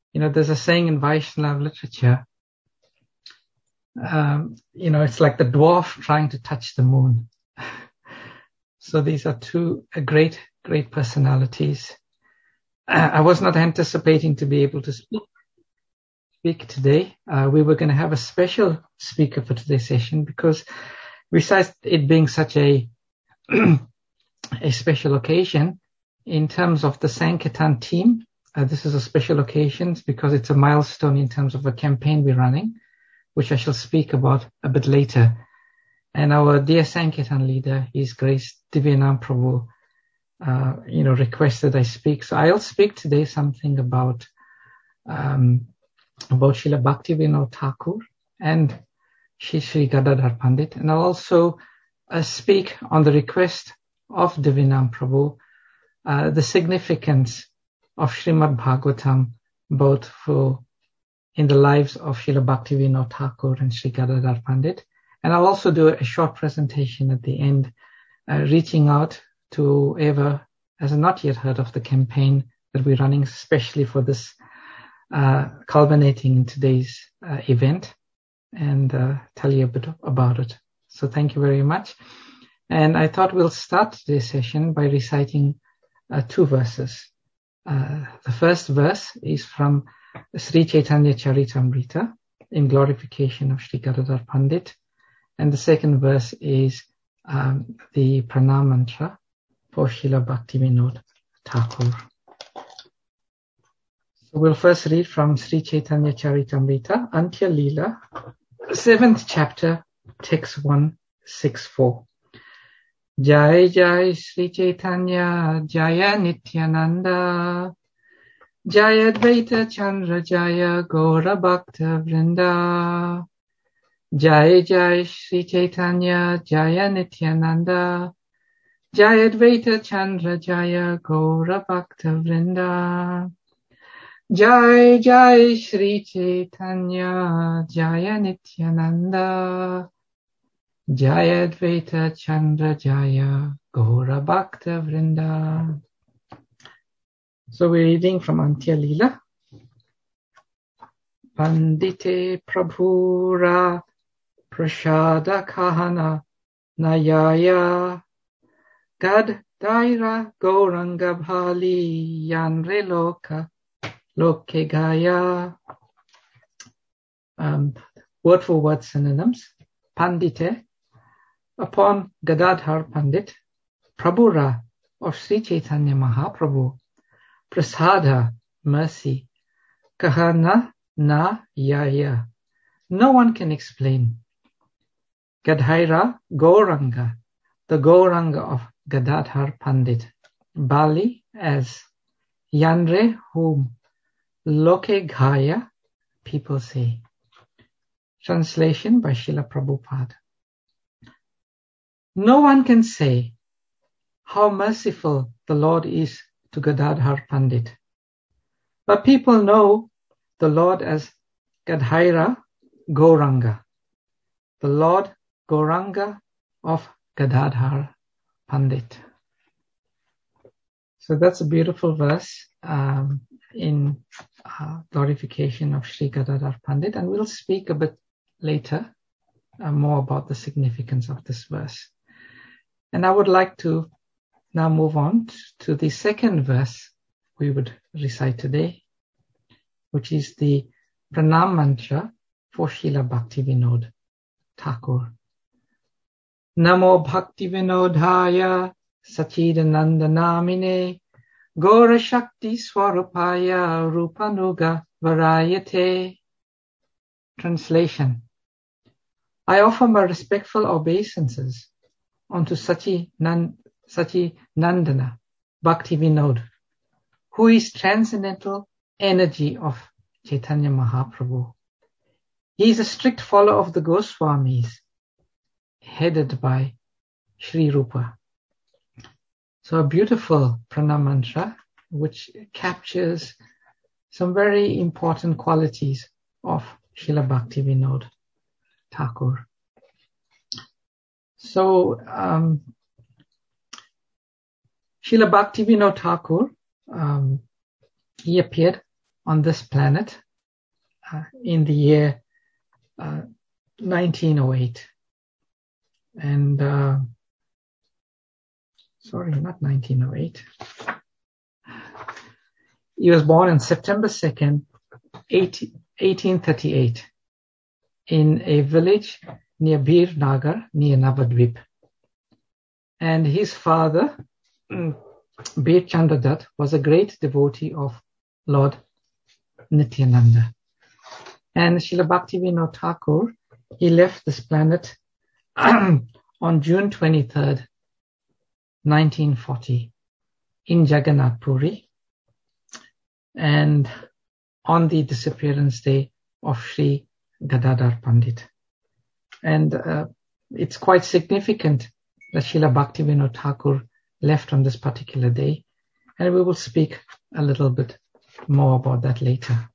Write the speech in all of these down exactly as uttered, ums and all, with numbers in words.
You know, there's a saying in Vaishnava literature, um, you know, it's like the dwarf trying to touch the moon. So these are two great, great personalities. I was not anticipating to be able to speak, speak today. Uh, we were going to have a special speaker for today's session because besides it being such a a special occasion in terms of the Sankirtan team, uh, this is a special occasion because it's a milestone in terms of a campaign we're running, which I shall speak about a bit later. And our dear Sankirtan leader, His Grace Divyanam Prabhu, uh, you know, requested I speak. So I'll speak today something about um, about Srila Bhaktivinoda Thakur and Shri Shri Gadadhar Pandit, and I'll also uh, speak on the request of Divyanam Prabhu, uh, the significance of Srimad Bhagavatam, both for in the lives of Srila Bhaktivinoda Thakur and Shri Gadadhar Pandit. And I'll also do a short presentation at the end, uh, reaching out to whoever has not yet heard of the campaign that we're running, especially for this, uh, culminating in today's uh, event, and uh, tell you a bit about it. So thank you very much. And I thought we'll start today's session by reciting uh, two verses. Uh, the first verse is from Sri Chaitanya Charitamrita in glorification of Sri Gadadhar Pandit. And the second verse is um, the Pranam Mantra for Srila Bhaktivinoda Thakur. So we'll first read from Sri Chaitanya Charitamrita, Antya Leela, seventh chapter, text one sixty-four. Jai Jai Sri Chaitanya, Jaya Nityananda, Jaya Advaita Chandra, Jaya Gaura Bhakta Vrinda. Jai Jai Sri Chaitanya, Jaya Nityananda, Jaya Advaita Chandra, Jaya Gaura Bhakta Vrinda. Jai Jai Sri Chaitanya, Jaya Nityananda, Jaya Advaita Chandra, Jaya Gaura Bhakta Vrinda. So we're reading from Antya Leela. Pandite Prabhura Prashada Kahana Nayaya Gad Daira Gauranga Bhali Yanre Loka Loke Gaya. Um, word for word synonyms. Pandite, upon Gadadhar Pandit, Prabhura of Sri Chaitanya Mahaprabhu, Prasada, mercy, Kahana na yaya, no one can explain. Gadhaira, Gauranga, the Gauranga of Gadadhar Pandit, Bali as Yanre, whom, Loke Gaya, people say. Translation by Srila Prabhupada. No one can say how merciful the Lord is to Gadadhar Pandit, but people know the Lord as Gadhaira Gauranga, the Lord Gauranga of Gadadhar Pandit. So that's a beautiful verse um, in uh, glorification of Sri Gadadhar Pandit, and we'll speak a bit later uh, more about the significance of this verse. And I would like to now move on to the second verse we would recite today, which is the Pranam Mantra for Srila Bhaktivinoda Thakur. Namo Bhaktivinodhaya Sachidananda Namine Gaura Shakti Swarupaya Rupanuga Varayate. Translation. I offer my respectful obeisances unto Sachi Nan, Sachi Nandana Bhaktivinoda, who is transcendental energy of Chaitanya Mahaprabhu. He is a strict follower of the Goswamis, headed by Sri Rupa. So a beautiful Pranam Mantra, which captures some very important qualities of Srila Bhaktivinoda Thakur. So, um, Srila Bhaktivinoda Thakur, um, he appeared on this planet uh, in the year uh, nineteen oh eight. And, uh, sorry, not nineteen oh eight. He was born on September second, eighteen thirty-eight, in a village near Bir Nagar, near Navadvip. And his father, Bir Chandradutt, was a great devotee of Lord Nityananda. And Srila Bhaktivinoda Thakur, he left this planet on June twenty-third, nineteen forty, in Jagannath Puri, and on the disappearance day of Sri Gadadhar Pandit. And uh, it's quite significant that Srila Bhaktivinoda Thakur left on this particular day, and we will speak a little bit more about that later.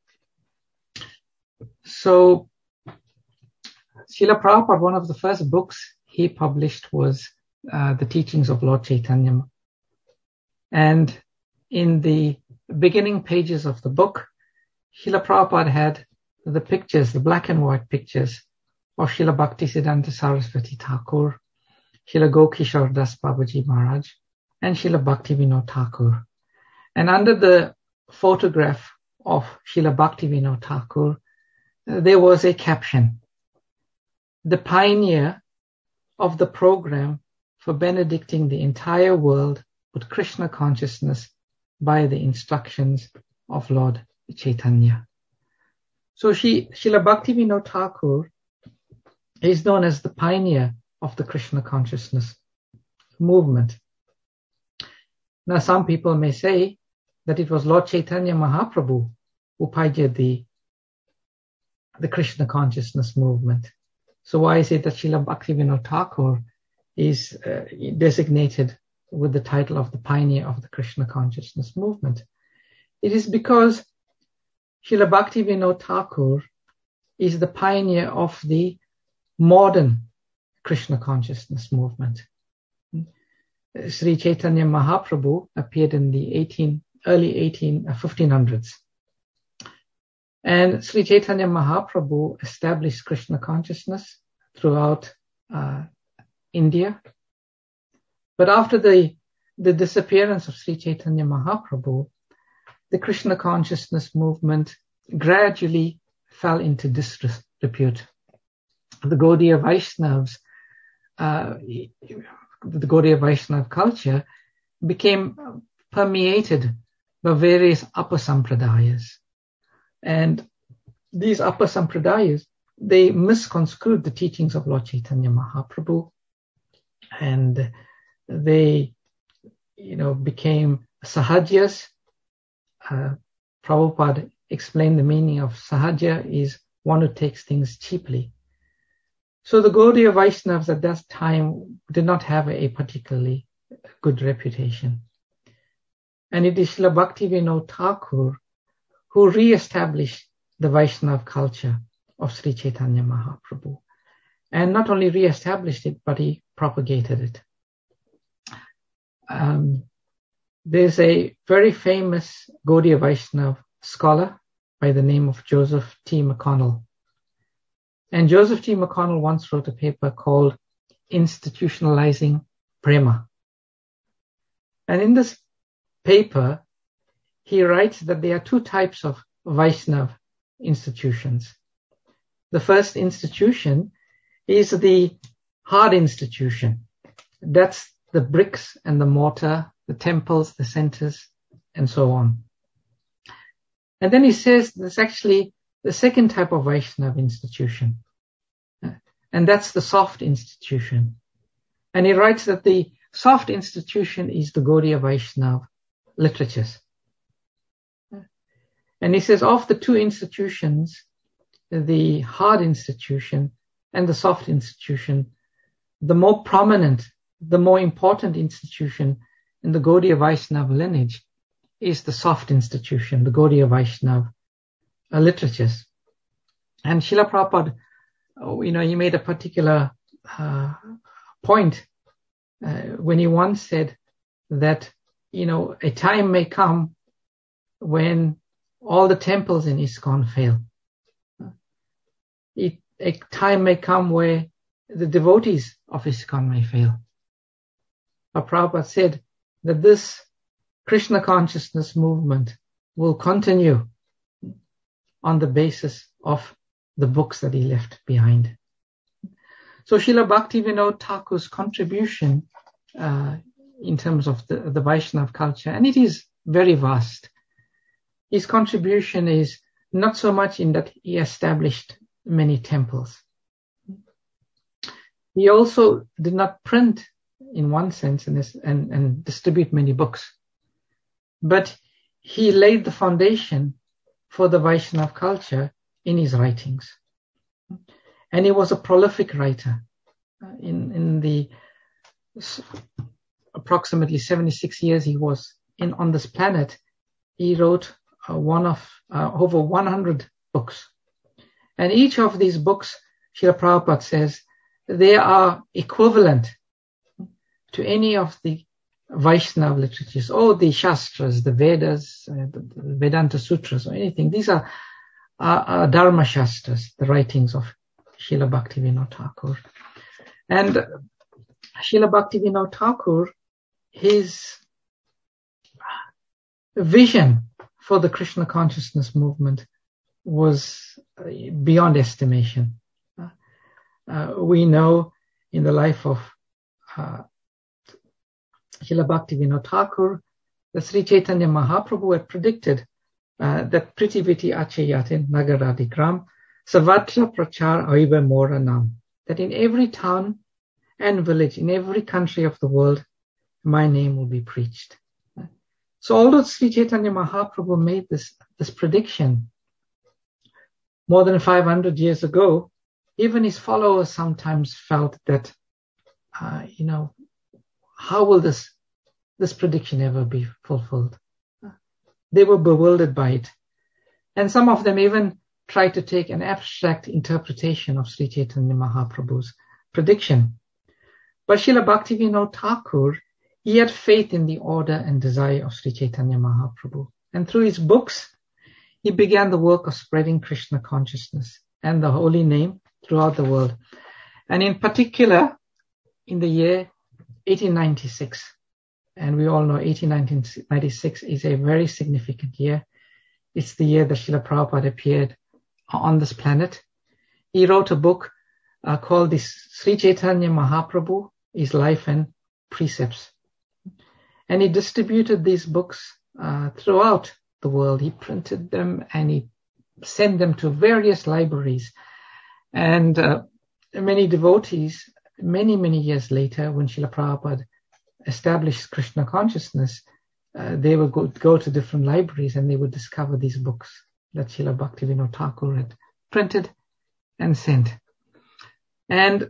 So, Srila Prabhupada, one of the first books he published was uh, the teachings of Lord Chaitanya. And in the beginning pages of the book, Srila Prabhupada had the pictures, the black and white pictures of Srila Bhaktisiddhanta Saraswati Thakur, Srila Gokishore Das Babaji Maharaj, and Srila Bhaktivinoda Thakur. And under the photograph of Srila Bhaktivinoda Thakur, uh, there was a caption: the pioneer of the program for benedicting the entire world with Krishna consciousness by the instructions of Lord Chaitanya. So she, Srila Bhaktivinoda Thakur is known as the pioneer of the Krishna consciousness movement. Now, some people may say that it was Lord Chaitanya Mahaprabhu who pioneered the, the Krishna consciousness movement. So why is it that Srila Bhaktivinoda Thakur is uh, designated with the title of the pioneer of the Krishna consciousness movement? It is because Srila Bhaktivinoda Thakur is the pioneer of the modern Krishna consciousness movement. Sri Chaitanya Mahaprabhu appeared in the eighteen, early eighteen, uh, fifteen hundreds. And Sri Chaitanya Mahaprabhu established Krishna consciousness throughout uh, India. But after the, the disappearance of Sri Chaitanya Mahaprabhu, the Krishna consciousness movement gradually fell into disrepute. The Gaudiya Vaishnavas, uh, the Gaudiya Vaishnava culture became permeated by various upper sampradayas. And these upper sampradayas, they misconstrued the teachings of Lord Chaitanya Mahaprabhu, and they, you know, became sahajas. Uh, Prabhupada explained the meaning of sahaja is one who takes things cheaply. So the Gaudiya Vaishnavas at that time did not have a particularly good reputation. And it is Srila Bhaktivinoda Thakur who re-established the Vaishnava culture of Sri Chaitanya Mahaprabhu. And not only re-established it, but he propagated it. Um, there's a very famous Gaudiya Vaishnava scholar by the name of Joseph T. McConnell. And Joseph T. McConnell once wrote a paper called Institutionalizing Prema. And in this paper, he writes that there are two types of Vaishnava institutions. The first institution is the hard institution. That's the bricks and the mortar, the temples, the centers, and so on. And then he says there's actually the second type of Vaishnava institution, and that's the soft institution. And he writes that the soft institution is the Gaudiya Vaishnava literatures. And he says of the two institutions, the hard institution and the soft institution, the more prominent, the more important institution in the Gaudiya Vaishnava lineage is the soft institution, the Gaudiya Vaishnava uh, literatures. And Srila Prabhupada, uh, you know, he made a particular uh, point uh, when he once said that, you know, a time may come when all the temples in ISKCON fail. It, a time may come where the devotees of ISKCON may fail. But Prabhupada said that this Krishna consciousness movement will continue on the basis of the books that he left behind. So Srila Bhaktivinoda Thakur's contribution uh, in terms of the, the Vaishnava culture, and it is very vast. His contribution is not so much in that he established many temples. He also did not print in one sense and, and, and distribute many books, but he laid the foundation for the Vaishnava culture in his writings. And he was a prolific writer. In, in the approximately seventy-six years he was in on this planet, he wrote uh, one of uh, over one hundred books. And each of these books, Srila Prabhupada says, they are equivalent to any of the Vaishnava literatures, or the Shastras, the Vedas, uh, the Vedanta Sutras, or anything. These are, are, are Dharma Shastras, the writings of Srila Bhaktivinoda Thakur. And Srila Bhaktivinoda Thakur, his vision for the Krishna consciousness movement was beyond estimation. Uh, we know in the life of uh, Srila Bhaktivinoda Thakur that Sri Chaitanya Mahaprabhu had predicted uh, that Prithiviti Achayate Nagaradi Gram Savatra Prachar Aiva Mora Nam, that in every town and village, in every country of the world, my name will be preached. So although Sri Chaitanya Mahaprabhu made this, this prediction more than five hundred years ago, even his followers sometimes felt that, uh, you know, how will this, this prediction ever be fulfilled? They were bewildered by it. And some of them even tried to take an abstract interpretation of Sri Chaitanya Mahaprabhu's prediction. But Srila Bhaktivinoda Thakur, he had faith in the order and desire of Sri Chaitanya Mahaprabhu. And through his books, he began the work of spreading Krishna consciousness and the holy name throughout the world. And in particular, in the year eighteen ninety-six, and we all know eighteen ninety-six is a very significant year. It's the year that Srila Prabhupada appeared on this planet. He wrote a book uh, called the Sri Chaitanya Mahaprabhu, His Life and Precepts. And he distributed these books uh, throughout the world. He printed them and he sent them to various libraries. And uh, many devotees, many, many years later, when Srila Prabhupada established Krishna consciousness, uh, they would go, go to different libraries and they would discover these books that Srila Bhaktivinoda Thakur had printed and sent. And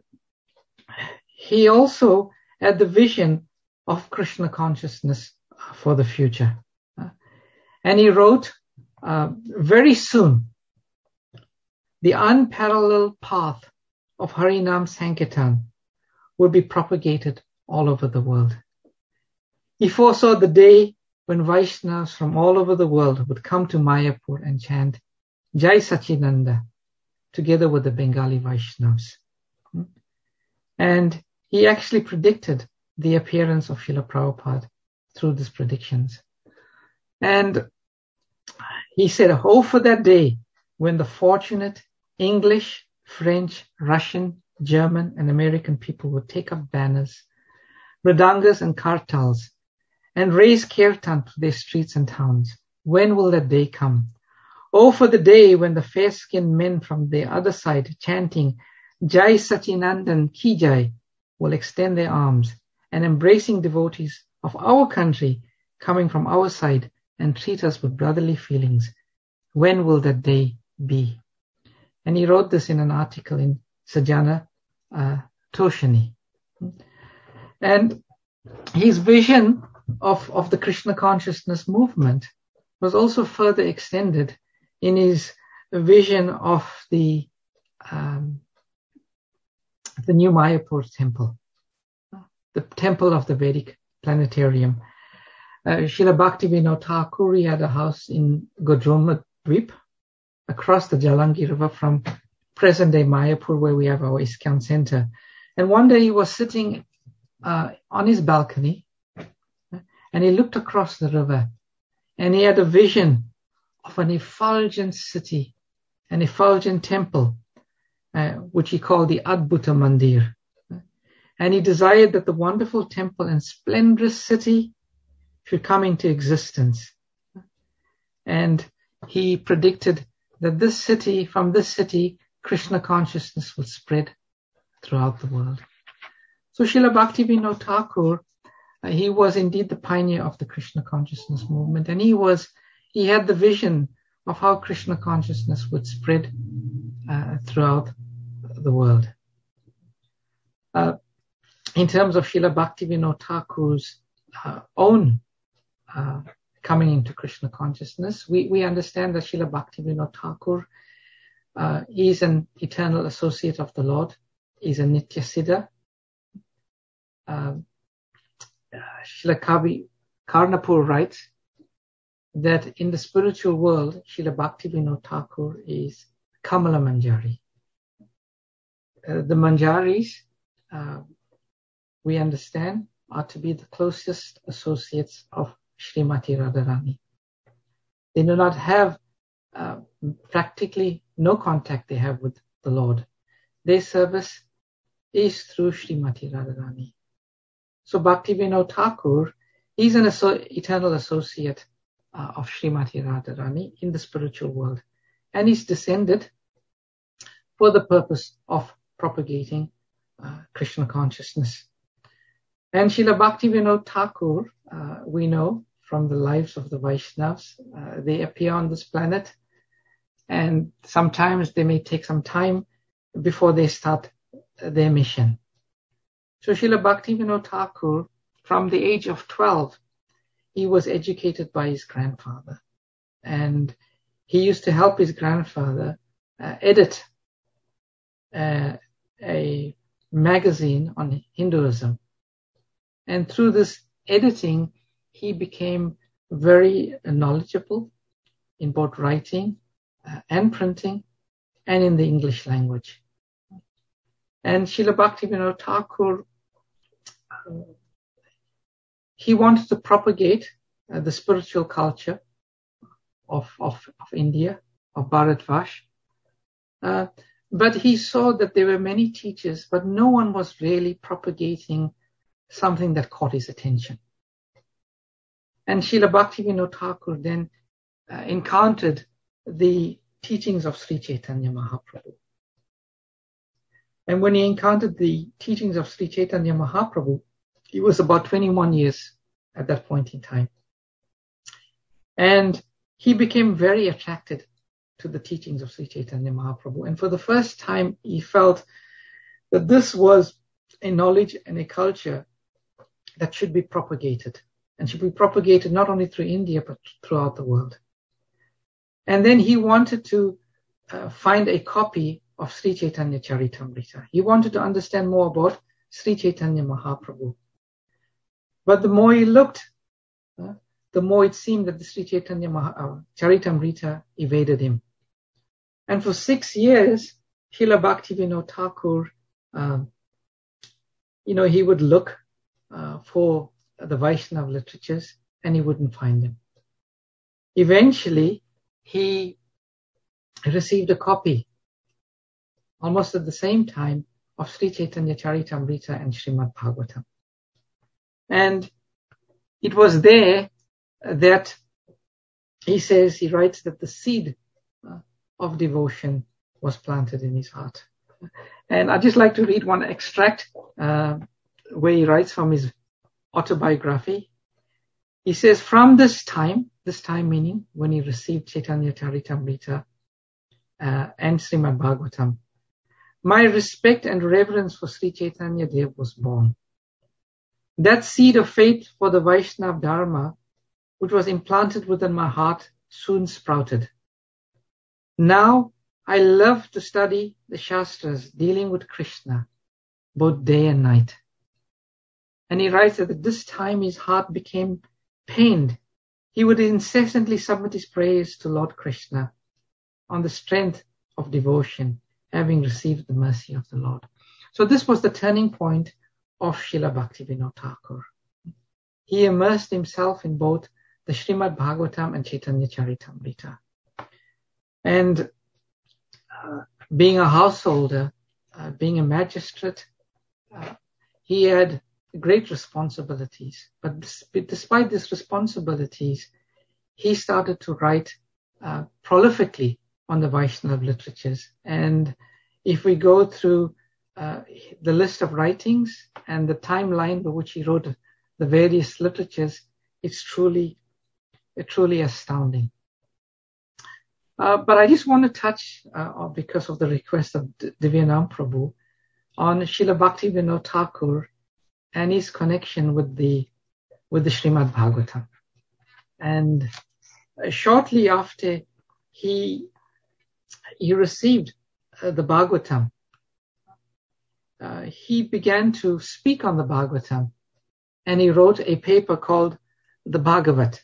he also had the vision of Krishna consciousness for the future. Uh, and he wrote, uh, very soon, the unparalleled path of Harinam Sankirtan would be propagated all over the world. He foresaw the day when Vaishnavas from all over the world would come to Mayapur and chant Jai Sachinanda together with the Bengali Vaishnavas. And he actually predicted the appearance of Srila Prabhupada through these predictions. And he said, oh, for that day when the fortunate English, French, Russian, German, and American people would take up banners, mridangas and kartals, and raise kirtan through their streets and towns. When will that day come? Oh, for the day when the fair-skinned men from the other side chanting Jai Sachinandan Ki Jai will extend their arms and embracing devotees of our country coming from our side and treat us with brotherly feelings. When will that day be? And he wrote this in an article in Sajjana uh, Toshani. And his vision of, of the Krishna consciousness movement was also further extended in his vision of the um, the new Mayapur temple, the temple of the Vedic planetarium. Uh, Srila Bhaktivinoda Thakur, he had a house in Godroma Dweep, across the Jalangi River from present-day Mayapur, where we have our ISKCON center. And one day he was sitting uh, on his balcony, and he looked across the river, and he had a vision of an effulgent city, an effulgent temple, uh, which he called the Adbhuta Mandir. And he desired that the wonderful temple and splendorous city should come into existence. And he predicted that this city, from this city, Krishna consciousness will spread throughout the world. So Srila Bhaktivinoda Thakur, uh, he was indeed the pioneer of the Krishna consciousness movement, and he was, he had the vision of how Krishna consciousness would spread uh, throughout the world. Uh, in terms of Srila Bhaktivinoda Thakur's uh, own uh, coming into Krishna consciousness, we, we understand that Srila Bhaktivinoda Thakur uh, is an eternal associate of the Lord, is a Nitya Siddha. Uh, Srila Kavi Karnapur writes that in the spiritual world, Srila Bhaktivinoda Thakur is Kamala Manjari. Uh, the Manjaris, uh, we understand, are to be the closest associates of Srimati Radharani. They do not have uh, practically no contact they have with the Lord. Their service is through Srimati Radharani. So Bhaktivinoda Thakur is an asso- eternal associate uh, of Srimati Radharani in the spiritual world, and is descended for the purpose of propagating uh, Krishna consciousness. And Srila Bhaktivinoda Thakur, uh, we know from the lives of the Vaishnavas, uh, they appear on this planet, and sometimes they may take some time before they start their mission. So Srila Bhaktivinoda Thakur, from the age of twelve, he was educated by his grandfather, and he used to help his grandfather uh, edit uh, a magazine on Hinduism. And through this editing, he became very knowledgeable in both writing uh, and printing, and in the English language. And Srila Bhaktivinoda Thakur, uh, he wanted to propagate uh, the spiritual culture of, of, of India, of Bharatvash. Uh, but he saw that there were many teachers, but no one was really propagating something that caught his attention. And Srila Bhaktivinoda Thakur then uh, encountered the teachings of Sri Chaitanya Mahaprabhu. And when he encountered the teachings of Sri Chaitanya Mahaprabhu, he was about twenty-one years at that point in time. And he became very attracted to the teachings of Sri Chaitanya Mahaprabhu. And for the first time, he felt that this was a knowledge and a culture that should be propagated, and should be propagated not only through India, but throughout the world. And then he wanted to uh, find a copy of Sri Chaitanya Charitamrita. He wanted to understand more about Sri Chaitanya Mahaprabhu. But the more he looked, uh, the more it seemed that the Sri Chaitanya Maha, uh, Charitamrita evaded him. And for six years, Srila Bhaktivinoda Thakur, uh, you know, he would look uh, for the Vaishnava literatures, and he wouldn't find them. Eventually, he received a copy, almost at the same time, of Sri Chaitanya Charitamrita and Srimad Bhagavatam. And it was there that he says, he writes that the seed uh, of devotion was planted in his heart. And I'd just like to read one extract uh, where he writes from his autobiography. He says, from this time, this time meaning when he received Chaitanya Charitamrita uh, and Srimad Bhagavatam, my respect and reverence for Sri Chaitanya Dev was born. That seed of faith for the Vaishnava Dharma, which was implanted within my heart, soon sprouted. Now, I love to study the Shastras dealing with Krishna, both day and night. And he writes that at this time his heart became pained, he would incessantly submit his prayers to Lord Krishna on the strength of devotion, having received the mercy of the Lord. So this was the turning point of Srila Bhaktivinoda Thakur. He immersed himself in both the Srimad Bhagavatam and Chaitanya Charitamrita. And uh, being a householder, uh, being a magistrate, uh, he had great responsibilities. But despite these responsibilities, he started to write uh, prolifically on the Vaishnava literatures. And if we go through uh, the list of writings and the timeline by which he wrote the various literatures, it's truly, it's truly astounding. Uh, but I just want to touch, uh, because of the request of D- Divyanam Prabhu, on Srila Bhaktivinoda Thakur and his connection with the with the Srimad Bhagavatam. And uh, shortly after he he received uh, the Bhagavatam, uh, he began to speak on the Bhagavatam, and he wrote a paper called the Bhagavat.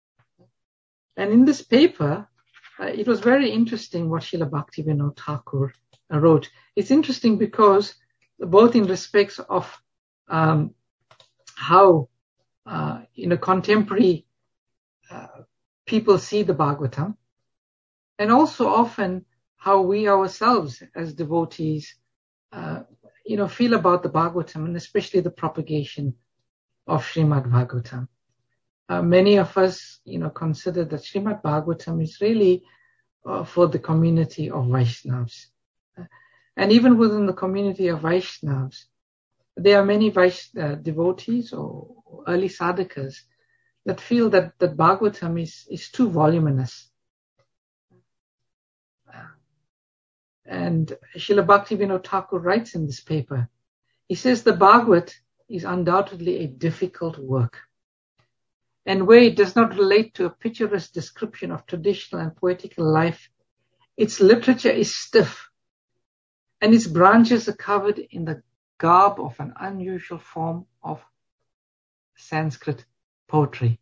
And in this paper, uh, it was very interesting what Srila Bhaktivinoda Thakur uh, wrote. It's interesting because both in respects of um, how uh, you know contemporary uh, people see the Bhagavatam, and also often how we ourselves as devotees uh, you know feel about the Bhagavatam, and especially the propagation of Srimad Bhagavatam. Uh, many of us, you know, consider that Srimad Bhagavatam is really uh, for the community of Vaishnavas. Uh, and even within the community of Vaishnavas, there are many Vaishn- uh, devotees or early sadhakas that feel that, that Bhagavatam is, is too voluminous. Uh, and Srila Bhaktivinoda Thakur writes in this paper, he says the Bhagavat is undoubtedly a difficult work. And where it does not relate to a picturesque description of traditional and poetical life, its literature is stiff, and its branches are covered in the garb of an unusual form of Sanskrit poetry.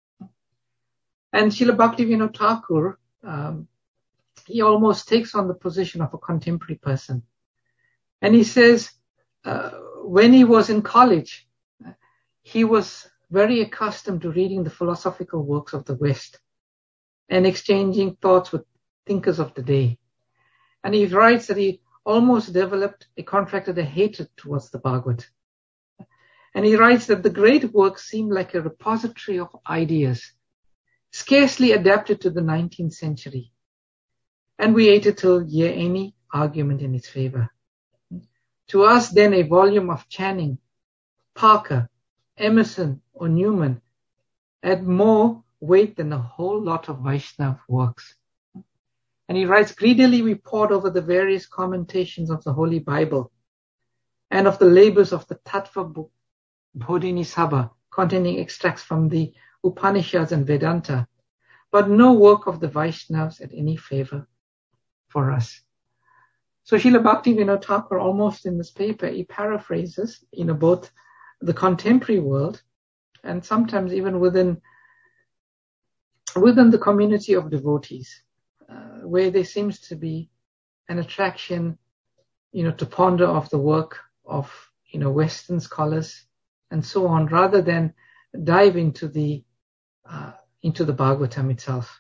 And Srila Bhaktivinoda Thakur, um, he almost takes on the position of a contemporary person. And he says, uh, when he was in college, he was very accustomed to reading the philosophical works of the West and exchanging thoughts with thinkers of the day. And he writes that he almost developed, he contracted a hatred towards the Bhagavad. And he writes that the great works seem like a repository of ideas, scarcely adapted to the nineteenth century. And we waited till hear any argument in its favor. To us then a volume of Channing, Parker, Emerson or Newman had more weight than a whole lot of Vaishnava works. And he writes, greedily we pored over the various commentations of the Holy Bible and of the labors of the Tattva Bodhinisabha containing extracts from the Upanishads and Vedanta, but no work of the Vaishnavas had any favor for us. So Srila Bhaktivinoda Thakur, almost in this paper, he paraphrases, you know, both the contemporary world and sometimes even within within the community of devotees, uh, where there seems to be an attraction, you know, to ponder of the work of, you know, Western scholars and so on, rather than dive into the uh, into the Bhagavatam itself.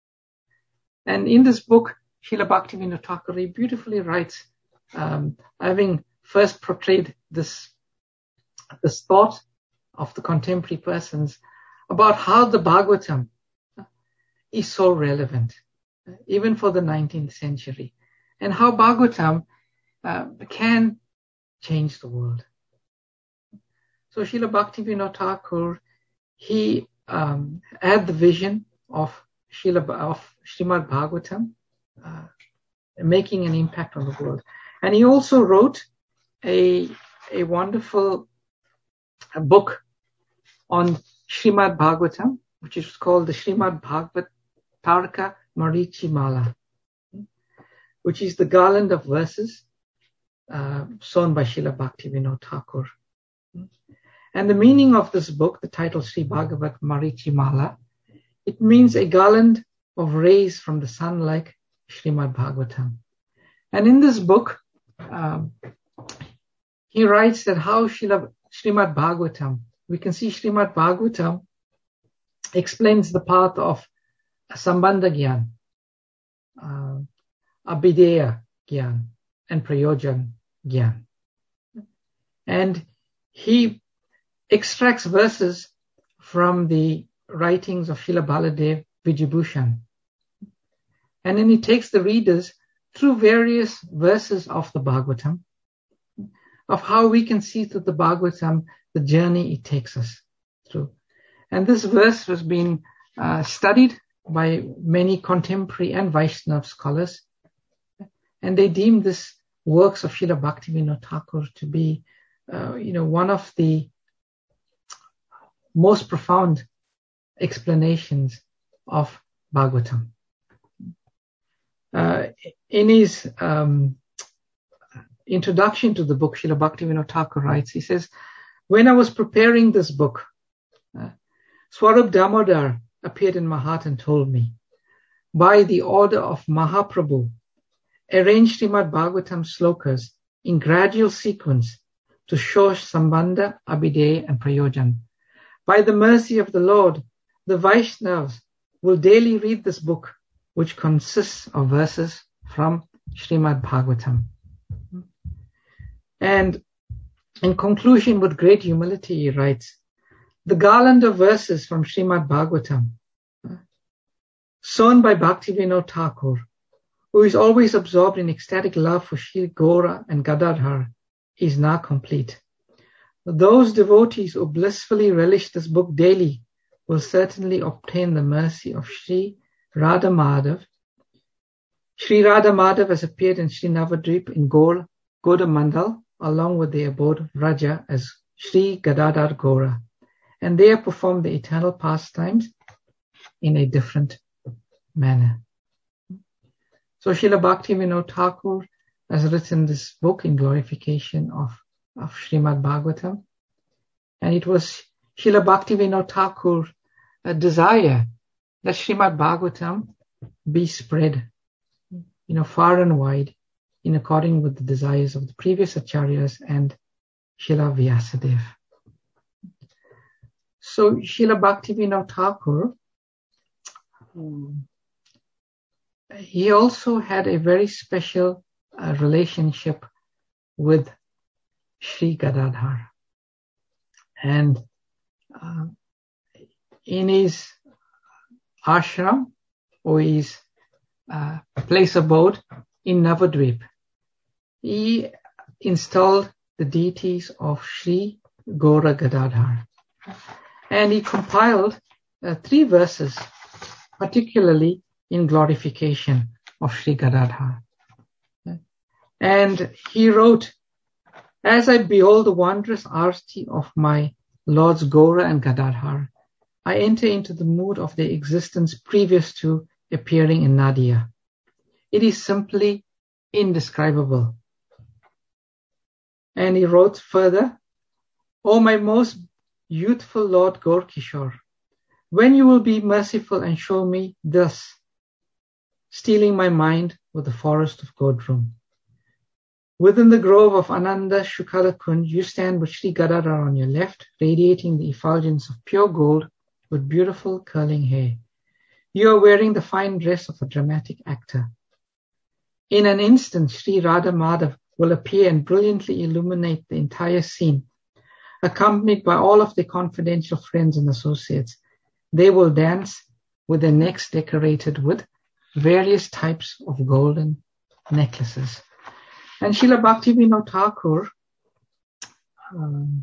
And in this book, Srila Bhaktivinoda Thakur beautifully writes, um, having first portrayed this this thought of the contemporary persons about how the Bhagavatam is so relevant, even for the nineteenth century, and how Bhagavatam uh, can change the world. So Srila Bhaktivinoda Thakur, he um, had the vision of Srila, of Srimad Bhagavatam uh, making an impact on the world. And he also wrote a, a wonderful a book on Srimad Bhagavatam, which is called the Srimad Bhagavat Tarka Marichi Mala, which is the garland of verses uh, sewn by Srila Bhaktivinoda Thakur. And the meaning of this book, the title Sri Bhagavat Marichimala, it means a garland of rays from the sun like Srimad Bhagavatam. And in this book, um, he writes that how Srila, Srimad Bhagavatam, we can see Srimad Bhagavatam explains the path of Sambandha Gyan, uh, Abhideya Gyan, and Prayojan Gyan. And he extracts verses from the writings of Srila Baladev Vijayabhushan. And then he takes the readers through various verses of the Bhagavatam, of how we can see through the Bhagavatam the journey it takes us through. And this verse has been uh, studied by many contemporary and Vaishnava scholars, and they deem this works of Srila Bhaktivinoda Thakur to be, uh, you know, one of the most profound explanations of Bhagavatam. Uh, in his um, introduction to the book, Srila Bhaktivinoda Thakur writes, he says, when I was preparing this book, uh, Swarup Damodar appeared in my heart and told me, by the order of Mahaprabhu, arrange Srimad Bhagavatam slokas in gradual sequence to show Sambandha, Abhideya and Prayojan. By the mercy of the Lord, the Vaishnavas will daily read this book, which consists of verses from Srimad Bhagavatam. And in conclusion, with great humility, he writes, the garland of verses from Srimad Bhagavatam, sown by Bhaktivinoda Thakur, who is always absorbed in ecstatic love for Shri Gaura and Gadadhar, is now complete. Those devotees who blissfully relish this book daily will certainly obtain the mercy of Shri Radha Madhav. Shri Radha Madhav has appeared in Shri Navadvip in Gaur, Goda Mandal, along with the abode of Raja as Shri Gadadhar Gaura. And they have performed the eternal pastimes in a different manner. So Srila Bhaktivinoda Thakur has written this book in glorification of, of Srimad Bhagavatam. And it was Srila Bhaktivinoda Thakur's desire that Srimad Bhagavatam be spread, you know, far and wide in according with the desires of the previous acharyas and Srila Vyasadeva. So Srila Bhaktivinoda Thakur, um, he also had a very special uh, relationship with Shri Gadadhar. And uh, in his ashram, or his uh, place abode in Navadvip, he installed the deities of Shri Gaura Gadadhar. And he compiled uh, three verses, particularly in glorification of Shri Gadadhar. And he wrote, as I behold the wondrous arti of my Lords Gaura and Gadadhar, I enter into the mood of their existence previous to appearing in Nadia. It is simply indescribable. And he wrote further, O my most youthful Lord Gaur Kishore, when you will be merciful and show me thus, stealing my mind with the forest of Godrum. Within the grove of Ananda Shukala Kunj, you stand with Shri Gadadhar on your left, radiating the effulgence of pure gold with beautiful curling hair. You are wearing the fine dress of a dramatic actor. In an instant, Shri Radha Madhav will appear and brilliantly illuminate the entire scene, accompanied by all of their confidential friends and associates. They will dance with their necks decorated with various types of golden necklaces. And Srila Bhaktivinoda Thakur, um,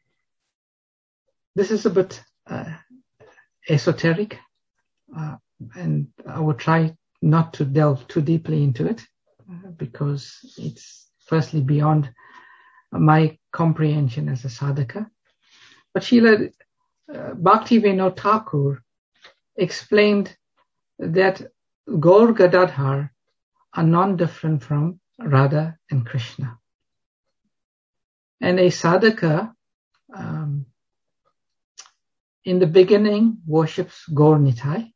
this is a bit uh, esoteric, uh, and I will try not to delve too deeply into it, uh, because it's firstly beyond my comprehension as a sadhaka. But Srila uh, Bhaktivinoda Thakur explained that Gaur Gadadhar are non-different from Radha and Krishna. And a sadhaka um, in the beginning worships Gaur Nitai,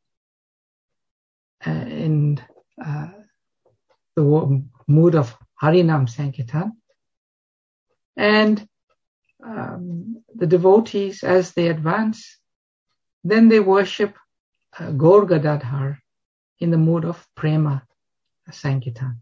uh, in uh, the mood of Harinam Sankirtan. And um, the devotees, as they advance, then they worship uh, Gaur Gadadhar in the mood of Prema Sankirtan.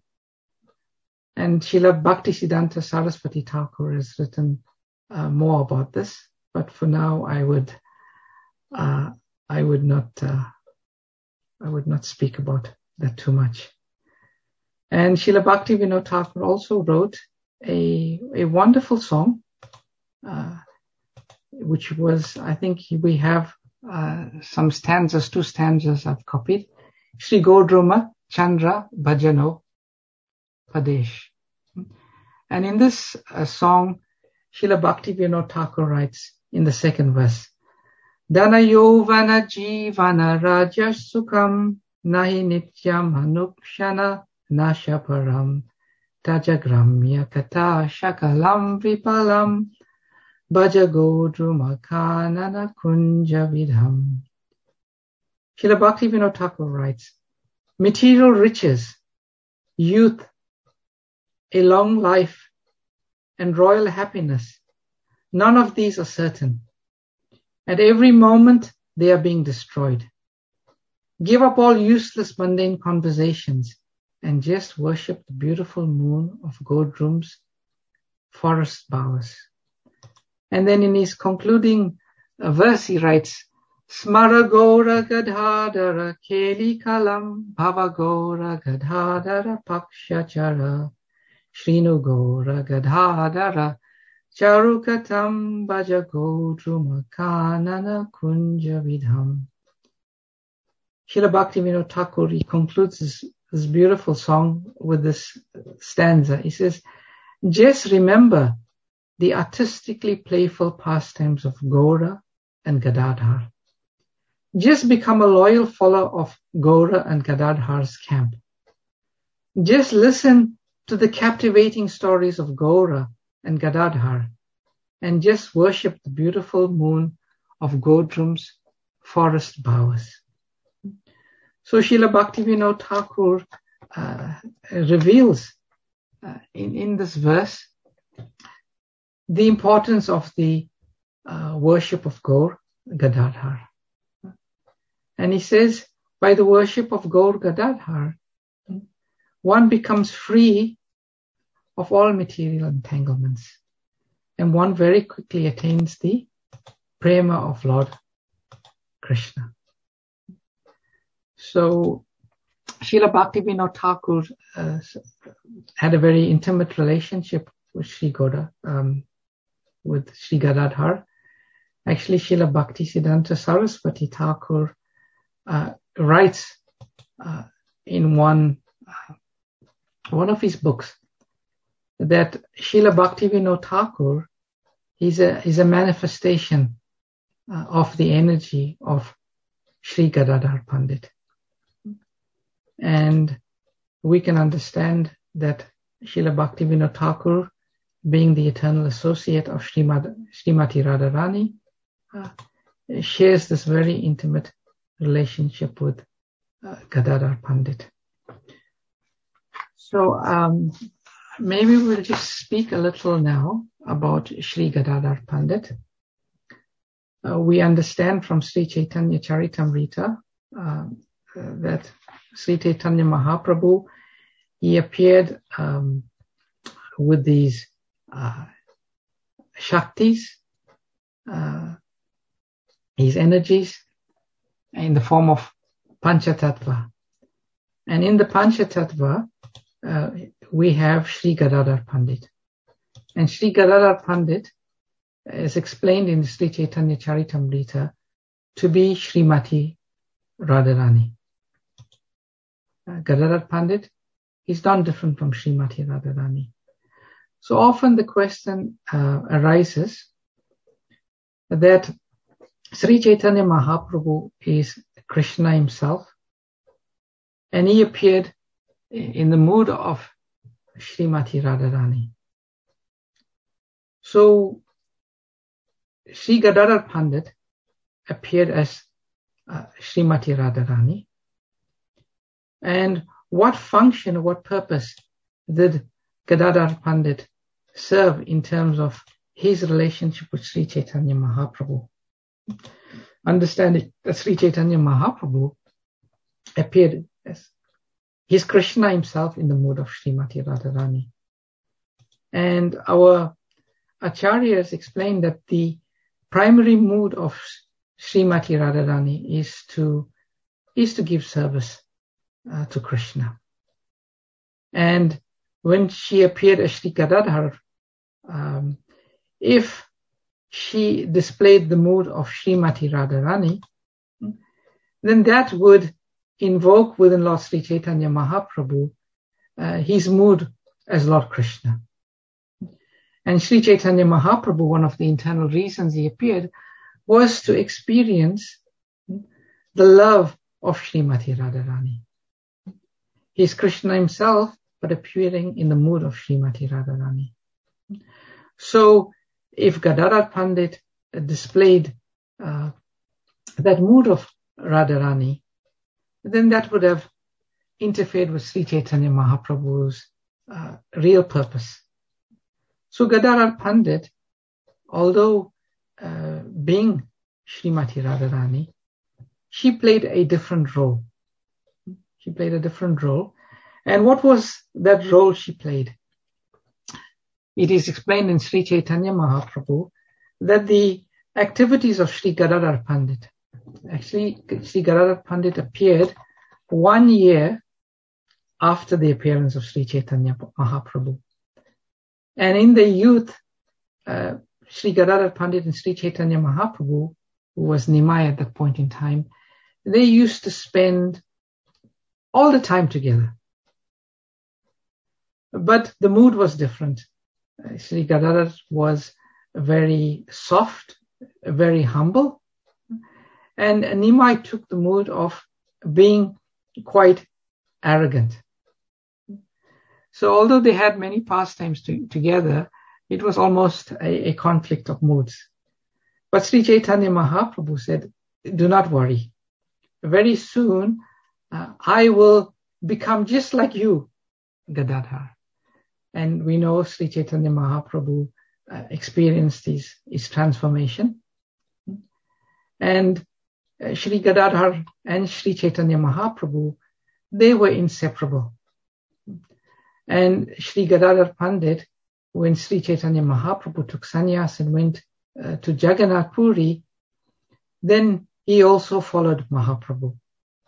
And Srila Bhaktisiddhanta Saraswati Thakur has written uh, more about this, but for now I would uh, I would not uh, I would not speak about that too much. And Srila Bhaktivinoda Thakur also wrote a a wonderful song, uh, which was, I think we have uh, some stanzas, two stanzas I've copied. Shri Godruma Chandra Bhajano Padesh. And in this uh, song, Srila Bhaktivinoda Thakur writes in the second verse, Dana Yovana Jivana Raja Sukham Nahi Nityam Anupshana Nashaparam Tajagramya Kata Shakalam Vipalam Bhaja Godruma Kanana Kunja Vidham. Srila Bhaktivinoda Thakur writes, material riches, youth, a long life, and royal happiness, none of these are certain. At every moment, they are being destroyed. Give up all useless mundane conversations and just worship the beautiful moon of Godrum's forest bowers. And then in his concluding verse, he writes, Smara Gora Gadhadara Keli Kalam Bhava Gora Gadhadara Pakshachara Shrinu Gora Gadhadara Charukatam Bhaja Godruma Kanana Kunja Vidham. Srila Bhaktivinoda Thakur, he concludes this, this beautiful song with this stanza. He says, just remember the artistically playful pastimes of Gaura and Gadadhar. Just become a loyal follower of Gaura and Gadadhar's camp. Just listen to the captivating stories of Gaura and Gadadhar, and just worship the beautiful moon of Godrum's forest bowers. So Srila Bhaktivinoda Thakur uh, reveals uh, in, in this verse the importance of the uh, worship of Gaur Gadadhar. And he says, by the worship of Gaur Gadadhar, one becomes free of all material entanglements, and one very quickly attains the prema of Lord Krishna. So Srila Bhaktivinoda Thakur uh, had a very intimate relationship with Sri Goda, um, with Sri Gadadhar. Actually, Srila Bhaktisiddhanta Saraswati Thakur uh, writes uh, in one uh, one of his books that Srila Bhaktivinoda Thakur is a is a manifestation uh, of the energy of Sri Gadadhar Pandit. And we can understand that Srila Bhaktivinoda Thakur, being the eternal associate of Srimad, Srimati Radharani, uh, shares this very intimate relationship with uh, Gadadhar Pandit. So um, maybe we'll just speak a little now about Sri Gadadhar Pandit. Uh, we understand from Sri Chaitanya Charitamrita uh, that Sri Chaitanya Mahaprabhu, he appeared um, with these uh, Shaktis, uh, his energies, in the form of Panchatattva. And in the Panchatattva, uh, we have Sri Gadadhar Pandit. And Sri Gadadhar Pandit is explained in Sri Chaitanya Charitamrita to be Srimati Radharani. Uh, Gadadhar Pandit is not different from Srimati Radharani. So often the question uh, arises that Sri Chaitanya Mahaprabhu is Krishna himself, and he appeared in the mood of Srimati Radharani. So Sri Gadadhar Pandit appeared as uh, Srimati Radharani? And what function or what purpose did Gadadhar Pandit serve in terms of his relationship with Sri Chaitanya Mahaprabhu? Understanding that Sri Chaitanya Mahaprabhu appeared as his Krishna himself in the mood of Srimati Radharani. And our Acharyas explained that the primary mood of Srimati Radharani is to, is to give service uh, to Krishna. And when she appeared as Sri Gadadhar, um, if she displayed the mood of Srimati Radharani, then that would invoke within Lord Sri Chaitanya Mahaprabhu uh, his mood as Lord Krishna. And Sri Chaitanya Mahaprabhu, one of the internal reasons he appeared was to experience the love of Srimati Radharani. He is Krishna himself, but appearing in the mood of Srimati Radharani. So, if Gadadhar Pandit displayed uh, that mood of Radharani, then that would have interfered with Sri Chaitanya Mahaprabhu's uh, real purpose. So Gadadhar Pandit, although uh, being Srimati Radharani, she played a different role. She played a different role. And what was that role she played? It is explained in Sri Chaitanya Mahaprabhu that the activities of Sri Gadadhar Pandit, actually Sri Gadadhar Pandit appeared one year after the appearance of Sri Chaitanya Mahaprabhu. And in the youth, uh, Sri Gadadhar Pandit and Sri Chaitanya Mahaprabhu, who was Nimai at that point in time, they used to spend all the time together. But the mood was different. Uh, Sri Gadadhar was very soft, very humble, and Nimai took the mood of being quite arrogant. So although they had many pastimes to, together, it was almost a, a conflict of moods. But Sri Chaitanya Mahaprabhu said, do not worry. Very soon, uh, I will become just like you, Gadadhar. And we know Sri Chaitanya Mahaprabhu uh, experienced his, his transformation. And uh, Sri Gadadhar and Sri Chaitanya Mahaprabhu, they were inseparable. And Sri Gadadhar Pandit, when Sri Chaitanya Mahaprabhu took sannyas and went uh, to Jagannath Puri, then he also followed Mahaprabhu.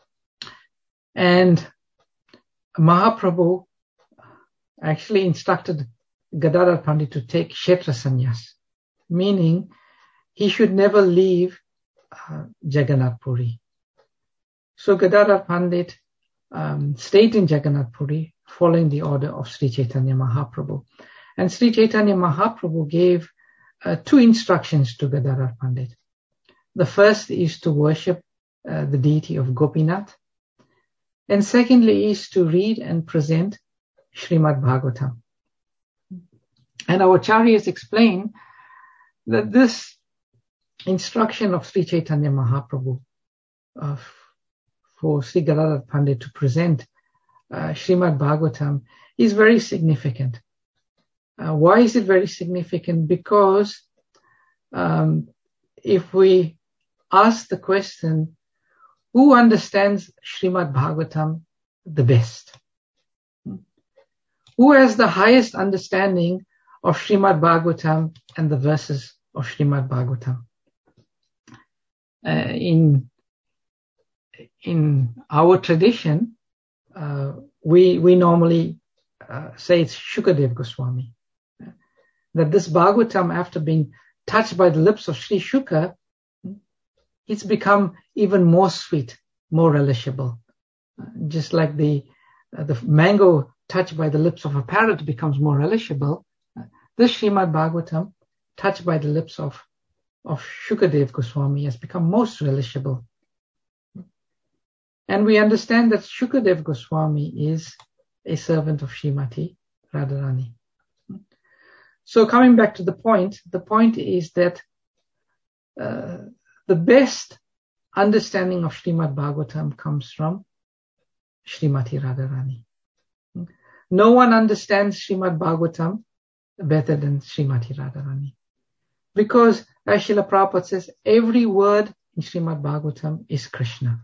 And Mahaprabhu actually instructed Gadadhar Pandit to take Kshetra sannyas, meaning he should never leave uh, Jagannath Puri. So Gadadhar Pandit um, stayed in Jagannath Puri following the order of Sri Chaitanya Mahaprabhu. And Sri Chaitanya Mahaprabhu gave uh, two instructions to Gadadhar Pandit. The first is to worship uh, the deity of Gopinath. And secondly is to read and present Srimad Bhagavatam. And our Acharyas explain that this instruction of Sri Chaitanya Mahaprabhu uh, for Sri Gadadhar Pandit to present uh, Srimad Bhagavatam is very significant. Uh, why is it very significant? Because um, if we ask the question, who understands Srimad Bhagavatam the best? Who has the highest understanding of Srimad Bhagavatam and the verses of Srimad Bhagavatam? Uh, in in our tradition, uh, we we normally uh, say it's Shukadev Goswami. That this Bhagavatam, after being touched by the lips of Sri Shuka, it's become even more sweet, more relishable. Uh, just like the uh, the mango touched by the lips of a parrot becomes more relishable, uh, this Srimad Bhagavatam, touched by the lips of, of Shukadev Goswami, has become most relishable. And we understand that Shukadev Goswami is a servant of Srimati Radharani. So coming back to the point, the point is that uh, the best understanding of Srimad Bhagavatam comes from Srimati Radharani. No one understands Srimad Bhagavatam better than Srimati Radharani. Because, as Srila Prabhupada says, every word in Srimad Bhagavatam is Krishna.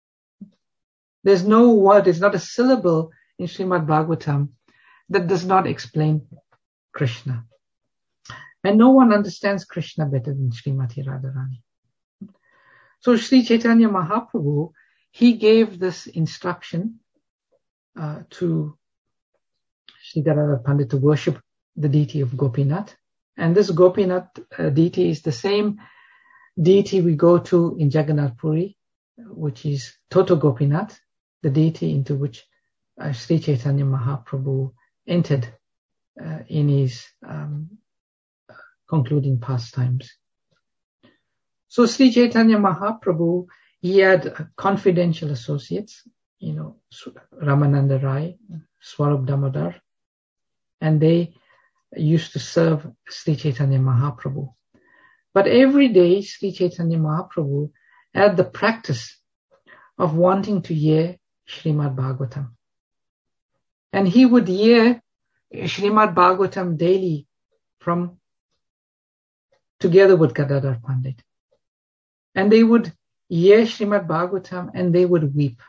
There's no word, there's not a syllable in Srimad Bhagavatam that does not explain Krishna. And no one understands Krishna better than Srimati Radharani. So Sri Chaitanya Mahaprabhu, he gave this instruction uh, to Sri Gadadhar Pandit to worship the deity of Gopinath. And this Gopinath uh, deity is the same deity we go to in Jagannath Puri, which is Toto Gopinath, the deity into which uh, Sri Chaitanya Mahaprabhu entered uh, in his um, concluding pastimes. So Sri Chaitanya Mahaprabhu, he had confidential associates, you know, Ramananda Rai, Swarup Damodar, and they used to serve Sri Chaitanya Mahaprabhu. But every day, Sri Chaitanya Mahaprabhu had the practice of wanting to hear Srimad Bhagavatam. And he would hear Srimad Bhagavatam daily from, together with Gadadhar Pandit. And they would hear Srimad Bhagavatam and they would weep.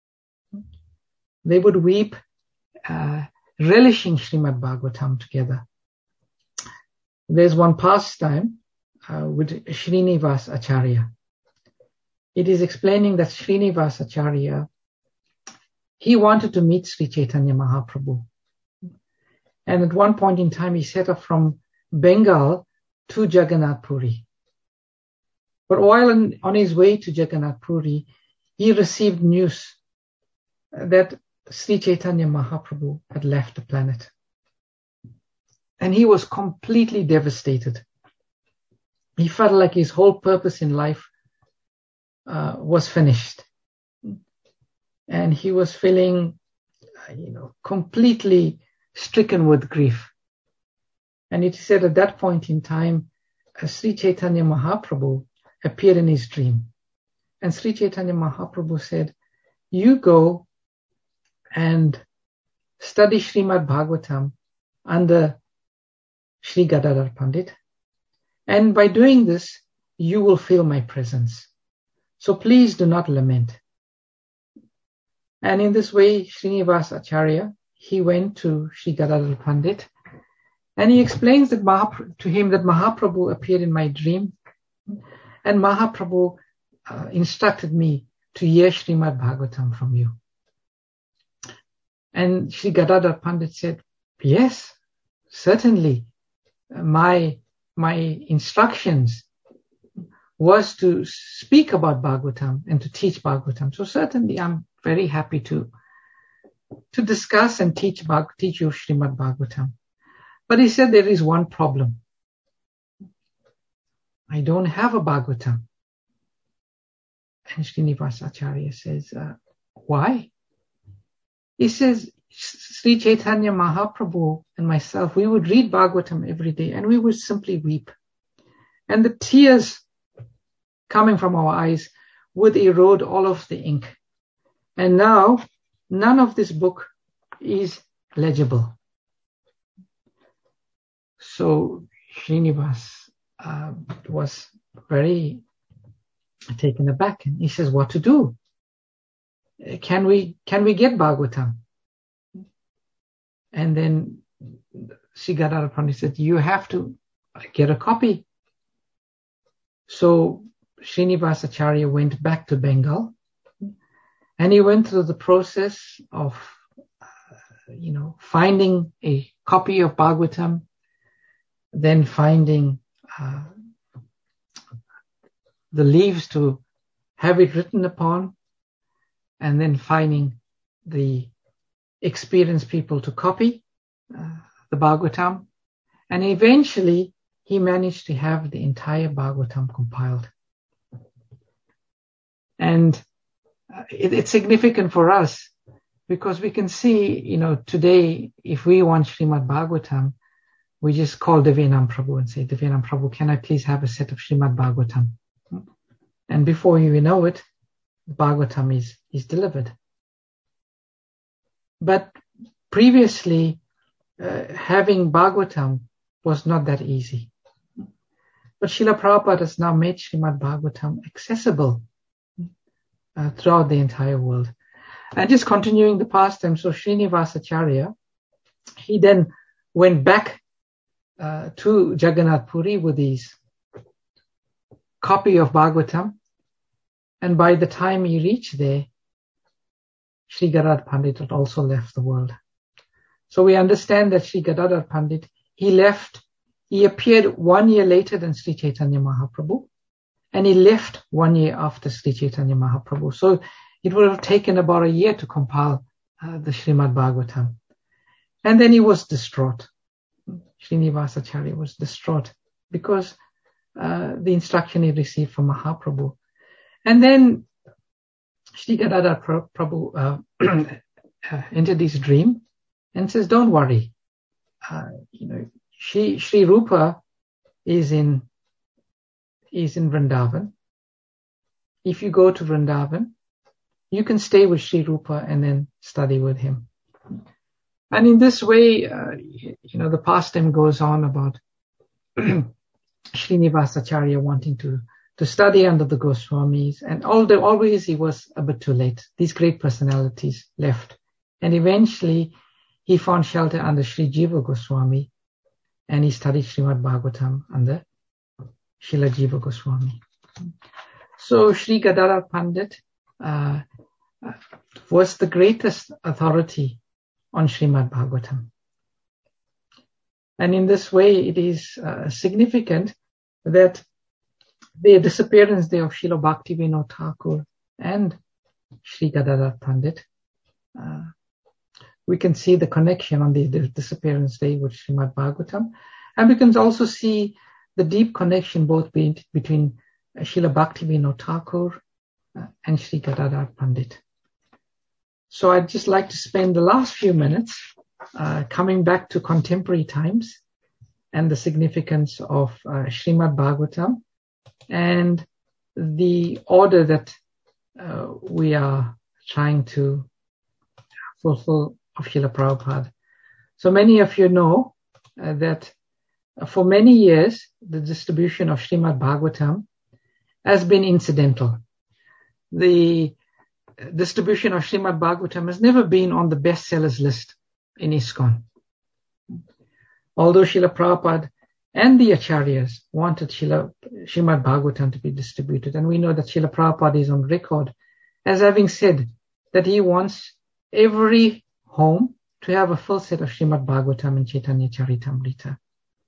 They would weep, uh, relishing Srimad Bhagavatam together. There's one pastime uh, with Srinivas Acharya. It is explaining that Srinivas Acharya, he wanted to meet Sri Chaitanya Mahaprabhu. And at one point in time, he set off from Bengal to Jagannath Puri. But while on, on his way to Jagannath Puri, he received news that Sri Chaitanya Mahaprabhu had left the planet. And he was completely devastated. He felt like his whole purpose in life uh, was finished. And he was feeling, uh, you know, completely stricken with grief. And it said at that point in time, uh, Sri Chaitanya Mahaprabhu appeared in his dream. And Sri Chaitanya Mahaprabhu said, you go and study Srimad Bhagavatam under Sri Gadadhar Pandit. And by doing this, you will feel my presence. So please do not lament. And in this way, Srinivas Acharya, he went to Sri Gadadhar Pandit and he explains that Mahapra- to him that Mahaprabhu appeared in my dream. And Mahaprabhu uh, instructed me to hear Srimad Bhagavatam from you. And Sri Gadadhar Pandit said, yes, certainly. My, my instructions was to speak about Bhagavatam and to teach Bhagavatam. So certainly I'm very happy to, to discuss and teach, teach you Srimad Bhagavatam. But he said there is one problem. I don't have a Bhagavatam. And Srinivas Acharya says, uh, why? He says, Sri Chaitanya Mahaprabhu and myself, we would read Bhagavatam every day and we would simply weep. And the tears coming from our eyes would erode all of the ink. And now, none of this book is legible. So Srinivas uh, was very taken aback, and he says, what to do? Can we, can we get Bhagavatam? And then Sri Gadadhar Pandit said, you have to get a copy. So Srinivas Acharya went back to Bengal and he went through the process of, uh, you know, finding a copy of Bhagavatam, then finding uh, the leaves to have it written upon, and then finding the experienced people to copy uh, the Bhagavatam. And eventually he managed to have the entire Bhagavatam compiled. And uh, it, it's significant for us because we can see, you know, today, if we want Srimad Bhagavatam, we just call Divyanam Prabhu and say, Divyanam Prabhu, can I please have a set of Srimad Bhagavatam? And before you know it, Bhagavatam is, is delivered. But previously, uh, having Bhagavatam was not that easy. But Srila Prabhupada has now made Srimad Bhagavatam accessible uh, throughout the entire world. And just continuing the pastime, so Srinivasacharya, he then went back uh, to Jagannath Puri with his copy of Bhagavatam. And by the time he reached there, Sri Gadadhar Pandit had also left the world. So we understand that Sri Gadadhar Pandit, he left, he appeared one year later than Sri Chaitanya Mahaprabhu, and he left one year after Sri Chaitanya Mahaprabhu. So it would have taken about a year to compile uh, the Srimad Bhagavatam. And then he was distraught. Srinivasacharya was distraught because uh, the instruction he received from Mahaprabhu. And then Sri Gadadhar Prabhu uh, entered his dream and says, don't worry. Uh, you know, Shri, Shri Rupa is in, is in Vrindavan. If you go to Vrindavan, you can stay with Shri Rupa and then study with him. And in this way, uh, you know, the pastime goes on about Srinivasacharya wanting to, to study under the Goswamis. And although always he was a bit too late, these great personalities left. And eventually he found shelter under Sri Jiva Goswami, and he studied Srimad Bhagavatam under Srila Jiva Goswami. So Sri Gadadhar Pandit uh, was the greatest authority on Srimad Bhagavatam. And in this way, it is uh, significant that the disappearance day of Srila Bhaktivinoda Thakur and Sri Gadadhar Pandit, uh, we can see the connection on the, the disappearance day with Srimad Bhagavatam. And we can also see the deep connection both be, between uh, Srila Bhaktivinoda Thakur uh, and Sri Gadadhar Pandit. So I'd just like to spend the last few minutes uh, coming back to contemporary times and the significance of uh, Srimad Bhagavatam and the order that uh, we are trying to fulfill of Srila Prabhupada. So many of you know uh, that for many years, the distribution of Srimad Bhagavatam has been incidental. The distribution of Srimad Bhagavatam has never been on the bestsellers list in ISKCON. Although Srila Prabhupada and the Acharyas wanted Srila, Srimad Bhagavatam to be distributed, and we know that Srila Prabhupada is on record as having said that he wants every home to have a full set of Srimad Bhagavatam and Chaitanya Charitamrita.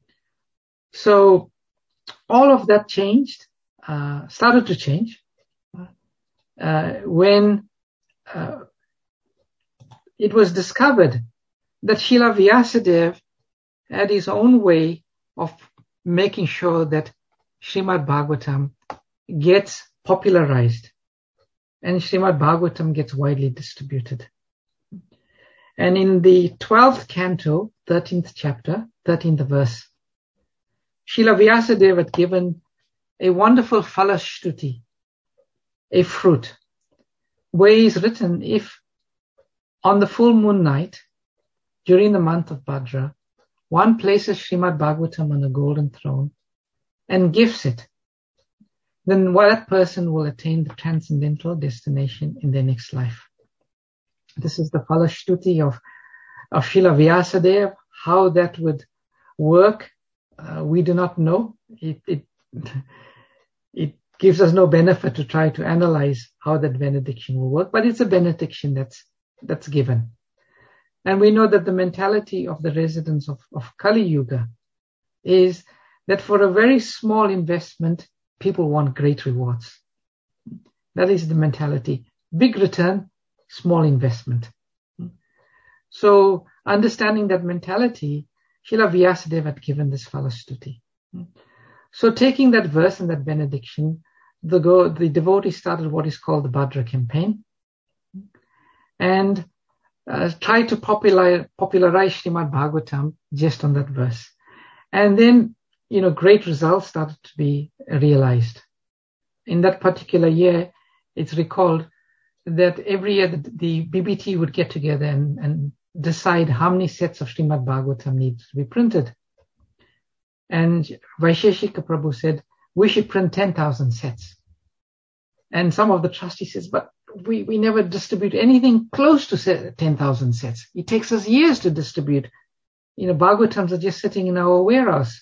So all of that changed, uh, started to change uh, when uh, it was discovered that Srila Vyasadeva had his own way of making sure that Srimad Bhagavatam gets popularized and Srimad Bhagavatam gets widely distributed. And in the twelfth canto, thirteenth chapter, thirteenth verse, Srila Vyasadeva had given a wonderful phalashtuti, a fruit, where is written, if on the full moon night, during the month of Bhadra, one places Srimad Bhagavatam on a golden throne and gives it, then that person will attain the transcendental destination in their next life. This is the phalashtuti of, of Srila Vyasadeva. How that would work, uh, we do not know. It, it, it gives us no benefit to try to analyze how that benediction will work, but it's a benediction that's, that's given. And we know that the mentality of the residents of, of Kali Yuga is that for a very small investment, people want great rewards. That is the mentality. Big return, small investment. So understanding that mentality, Srila Vyasadeva had given this phalashtuti. So taking that verse and that benediction, the, go, the devotee started what is called the Bhadra campaign and uh, tried to popular, popularize Srimad Bhagavatam just on that verse. And then, you know, great results started to be realized. in that particular year, it's recalled that every year the, the B B T would get together and, and decide how many sets of Srimad Bhagavatam needs to be printed. And Vaisheshika Prabhu said, we should print ten thousand sets. And some of the trustees says, but we, we never distribute anything close to ten thousand sets. It takes us years to distribute. You know, Bhagavatams are just sitting in our warehouse.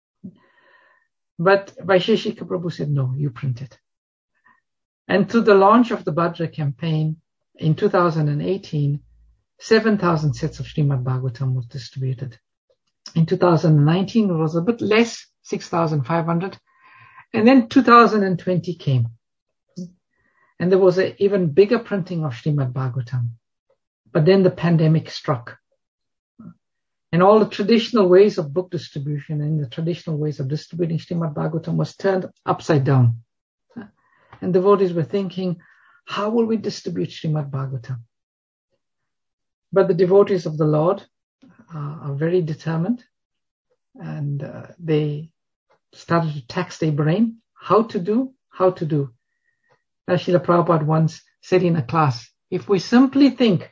But Vaisheshika Prabhu said, no, you print it. And through the launch of the Bhadra campaign in two thousand eighteen, seven thousand sets of Srimad Bhagavatam was distributed. In two thousand nineteen, it was a bit less, six thousand five hundred. And then two thousand twenty came. And there was an even bigger printing of Srimad Bhagavatam. But then the pandemic struck. And all the traditional ways of book distribution and the traditional ways of distributing Srimad Bhagavatam was turned upside down. And devotees were thinking, how will we distribute Srimad Bhagavatam? But the devotees of the Lord uh, are very determined, and uh, they started to tax their brain. How to do? How to do? As Srila Prabhupada once said in a class, if we simply think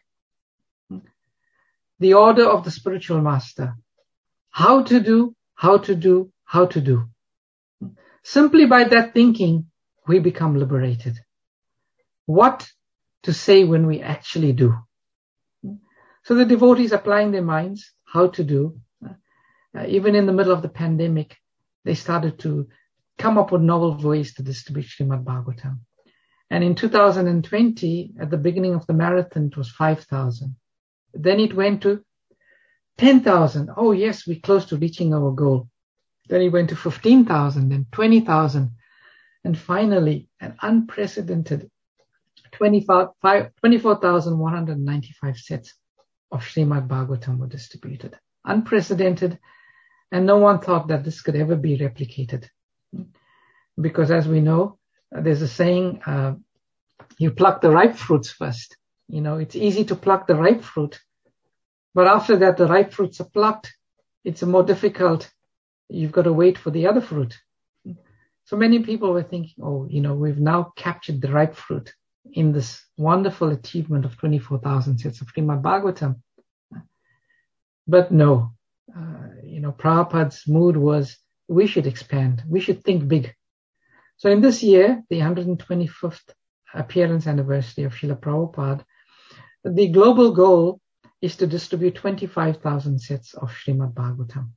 the order of the spiritual master, how to do, how to do, how to do. Simply by that thinking, we become liberated. What to say when we actually do? So the devotees applying their minds, how to do. Uh, even in the middle of the pandemic, they started to come up with novel ways to distribute Srimad Bhagavatam. And in two thousand twenty, at the beginning of the marathon, it was five thousand. Then it went to ten thousand. Oh yes, we're close to reaching our goal. Then it went to fifteen thousand, then twenty thousand. And finally, an unprecedented twenty-four thousand one hundred ninety-five sets of Srimad Bhagavatam were distributed. Unprecedented, and no one thought that this could ever be replicated. Because as we know, there's a saying, uh, you pluck the ripe fruits first. You know, it's easy to pluck the ripe fruit, but after that, the ripe fruits are plucked. It's more difficult. You've got to wait for the other fruit. So many people were thinking, oh, you know, we've now captured the ripe fruit in this wonderful achievement of twenty-four thousand sets of Srimad Bhagavatam. But no, uh, you know, Prabhupada's mood was, we should expand. We should think big. So in this year, the one hundred twenty-fifth appearance anniversary of Srila Prabhupada, the global goal is to distribute twenty-five thousand sets of Srimad Bhagavatam.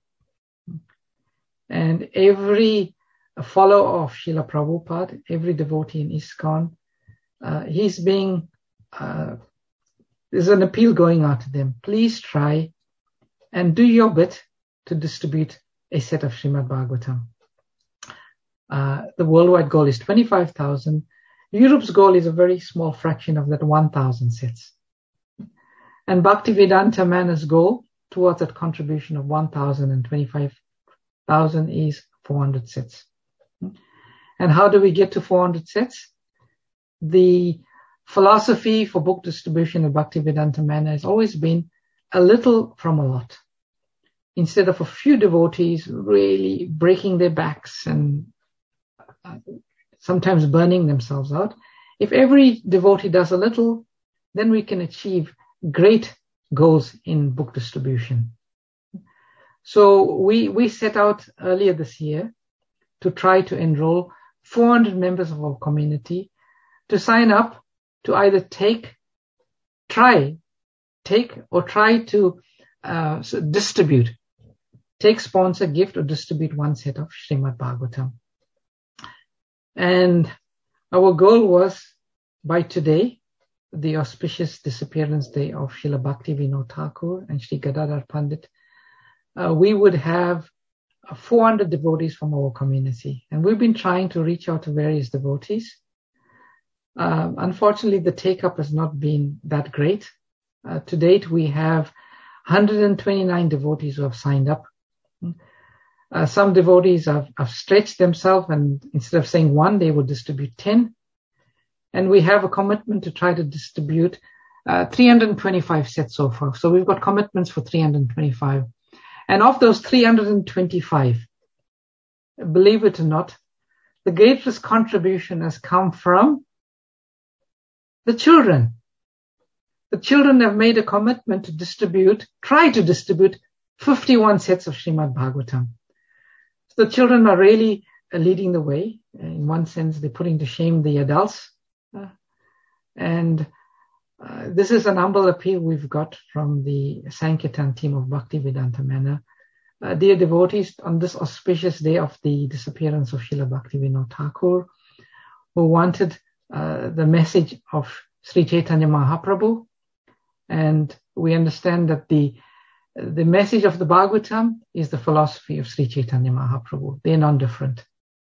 And every follower of Srila Prabhupada, every devotee in ISKCON, uh, he's being, uh, there's an appeal going out to them. Please try and do your bit to distribute a set of Srimad Bhagavatam. Uh, the worldwide goal is twenty-five thousand. Europe's goal is a very small fraction of that one thousand sets. And Bhaktivedanta Mana's goal towards that contribution of one thousand and twenty-five thousand is four hundred sets. And how do we get to four hundred sets? The philosophy for book distribution of Bhaktivedanta Mana has always been a little from a lot. Instead of a few devotees really breaking their backs and uh, sometimes burning themselves out, if every devotee does a little, then we can achieve great goals in book distribution. So we, we set out earlier this year to try to enroll four hundred members of our community to sign up to either take, try, take or try to uh, so distribute, take, sponsor, gift or distribute one set of Srimad Bhagavatam. And our goal was by today, the auspicious disappearance day of Srila Bhakti Vinod Thakur and Sri Gadadhar Pandit, uh, we would have four hundred devotees from our community. And we've been trying to reach out to various devotees. Uh, unfortunately, the take-up has not been that great. Uh, to date, we have one hundred twenty-nine devotees who have signed up. Uh, some devotees have, have stretched themselves, and instead of saying one, they will distribute ten. And we have a commitment to try to distribute uh, three hundred twenty-five sets so far. So we've got commitments for three hundred twenty-five. And of those three hundred twenty-five, believe it or not, the greatest contribution has come from the children. The children have made a commitment to distribute, try to distribute fifty-one sets of Srimad Bhagavatam. So the children are really uh, leading the way. In one sense, they're putting to shame the adults. Uh, and uh, this is an humble appeal we've got from the Sankirtan team of Bhaktivedanta Manor. Uh, dear devotees, on this auspicious day of the disappearance of Srila Bhaktivinoda Thakur, who wanted uh, the message of Sri Chaitanya Mahaprabhu, and we understand that the the message of the Bhagavatam is the philosophy of Sri Chaitanya Mahaprabhu. They're non-different.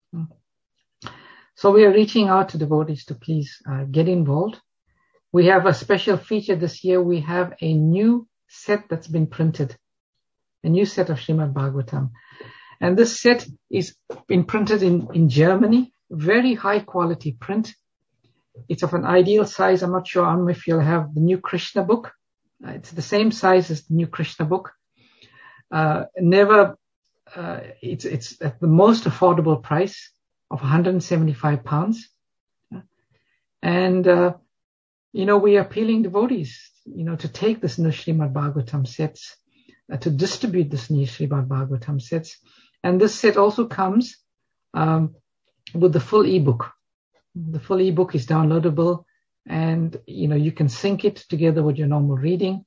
So we are reaching out to devotees to please uh, get involved. We have a special feature this year. We have a new set that's been printed, a new set of Srimad Bhagavatam. And this set is been printed in, in Germany, very high quality print. It's of an ideal size. I'm not sure um, if you'll have the new Krishna book. Uh, it's the same size as the new Krishna book. Uh, never, uh, it's, it's at the most affordable price of one hundred seventy-five pounds. And, uh, you know, we are appealing devotees, you know, to take this new Srimad Bhagavatam sets, uh, to distribute this new Srimad Bhagavatam sets. And this set also comes, um, with the full ebook. The full ebook is downloadable, and, you know, you can sync it together with your normal reading.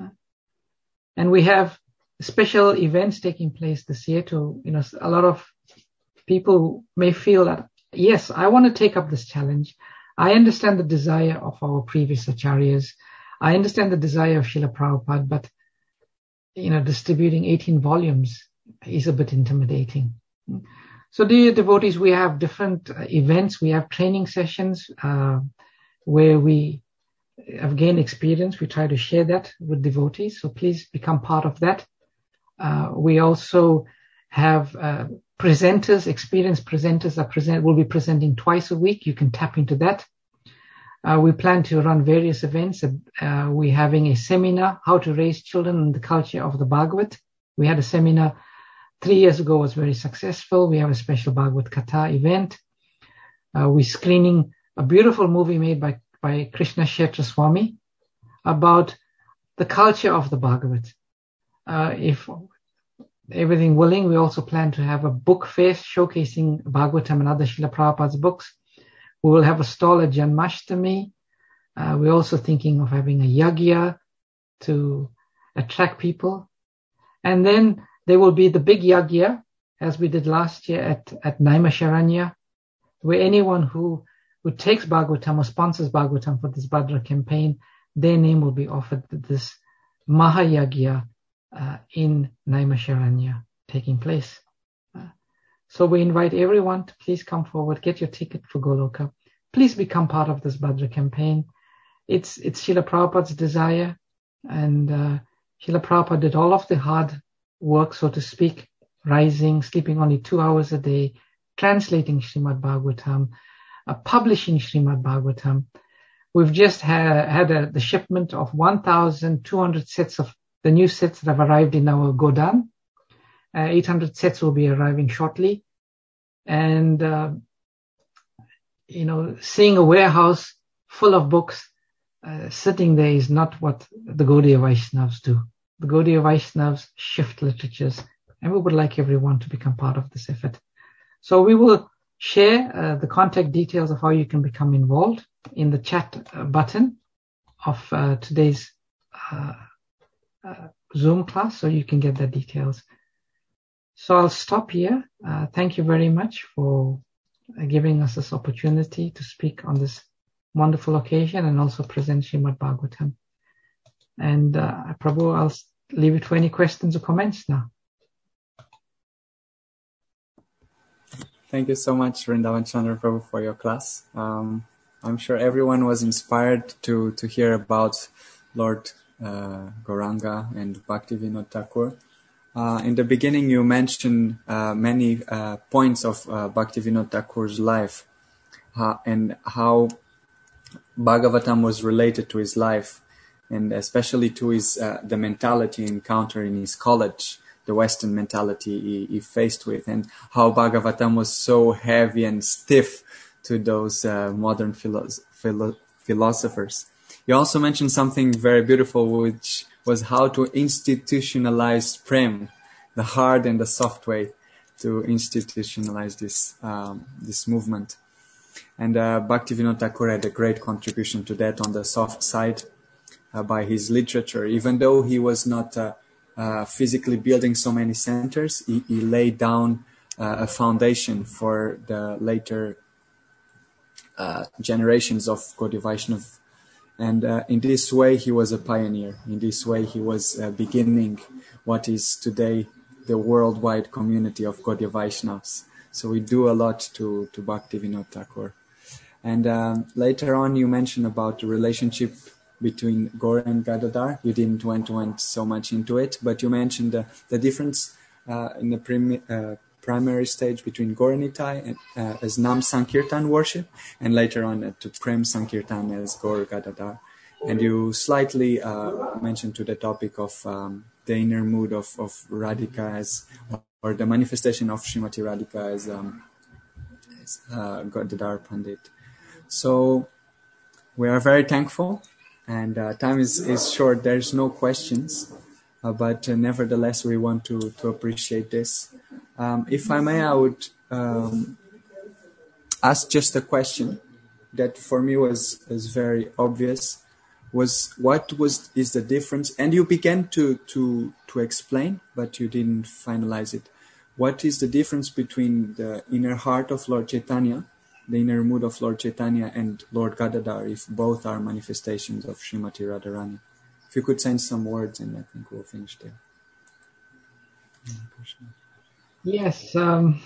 And we have special events taking place this year to, you know, a lot of people may feel that, yes, I want to take up this challenge. I understand the desire of our previous acharyas. I understand the desire of Srila Prabhupada, but, you know, distributing eighteen volumes is a bit intimidating. So dear devotees, we have different uh, events. We have training sessions uh, where we have gained experience. We try to share that with devotees. So please become part of that. Uh, we also have uh, presenters, experienced presenters are present, will be presenting twice a week. You can tap into that. Uh, we plan to run various events. Uh, we're having a seminar, How to Raise Children in the Culture of the Bhagavat. We had a seminar three years ago, was very successful. We have a special Bhagavad Katha event. Uh, we're screening a beautiful movie made by, by Krishna Kshetra Swami about the culture of the Bhagavat. Uh, if everything willing, we also plan to have a book fair showcasing Bhagavatam and other Srila Prabhupada's books. We will have a stall at Janmashtami. Uh, we're also thinking of having a yagya to attract people. And then there will be the big yagya, as we did last year at, at Naimisharanya, where anyone who, who takes Bhagavatam or sponsors Bhagavatam for this Bhadra campaign, their name will be offered to this Mahayagya uh, in Naimisharanya taking place. Uh, so we invite everyone to please come forward, get your ticket for Goloka. Please become part of this Bhadra campaign. It's, it's Srila Prabhupada's desire, and uh, Srila Prabhupada did all of the hard work, so to speak, rising, sleeping only two hours a day, translating Srimad Bhagavatam, uh, publishing Srimad Bhagavatam. We've just ha- had a, the shipment of one thousand two hundred sets of the new sets that have arrived in our Godan. Uh, eight hundred sets will be arriving shortly. And, uh, you know, seeing a warehouse full of books uh, sitting there is not what the Gaudiya Vaishnavas do. The Gaudiya Vaishnavas shift literatures, and we would like everyone to become part of this effort. So we will share uh, the contact details of how you can become involved in the chat uh, button of uh, today's uh, uh, Zoom class, so you can get the details. So I'll stop here. Uh, thank you very much for uh, giving us this opportunity to speak on this wonderful occasion and also present Srimad Bhagavatam. And uh, Prabhu, I'll leave it for any questions or comments now. Thank you so much, Vrindavan Chandra Prabhu, for your class. Um, I'm sure everyone was inspired to, to hear about Lord uh, Gauranga and Bhaktivinoda Thakur. Uh, in the beginning, you mentioned uh, many uh, points of uh, Bhaktivinoda Thakur's life uh, and how Bhagavatam was related to his life, and especially to his uh, the mentality encountered in his college the Western mentality he, he faced with, and how Bhagavatam was so heavy and stiff to those uh, modern philo- philo- philosophers. You also mentioned something very beautiful, which was how to institutionalize Prem, the hard and the soft way to institutionalize this um, this movement. And uh, Bhaktivinoda Thakur had a great contribution to that on the soft side uh, by his literature. Even though he was not uh, uh, physically building so many centers, he, he laid down uh, a foundation for the later uh, generations of Gaudiya Vaishnava. And uh, in this way, he was a pioneer. In this way, he was uh, beginning what is today the worldwide community of Gaudiya Vaishnavas. So we do a lot to, to Bhaktivinoda Thakur. And um, later on, you mentioned about the relationship between Gaur and Gadadhar. You didn't went, went so much into it, but you mentioned uh, the difference uh, in the prim- uh, primary stage between Gaur Nitai and, uh, as Nam Sankirtan worship, and later on uh, to Prem Sankirtan as Gaur Gadadhar. And you slightly uh, mentioned to the topic of um, the inner mood of, of Radhika as, or the manifestation of Srimati Radhika as, um, as uh, Gadadhar Pandit. So we are very thankful, and uh, time is, is short. There's no questions, uh, but uh, nevertheless we want to, to appreciate this. Um, if I may, I would um, ask just a question that for me was, was very obvious. Was what was is the difference? And you began to, to, to explain, but you didn't finalize it. What is the difference between the inner heart of Lord Chaitanya, the inner mood of Lord Chaitanya, and Lord Gadadhar, if both are manifestations of Srimati Radharani? If you could send some words, and I think we'll finish there. Yes. Um,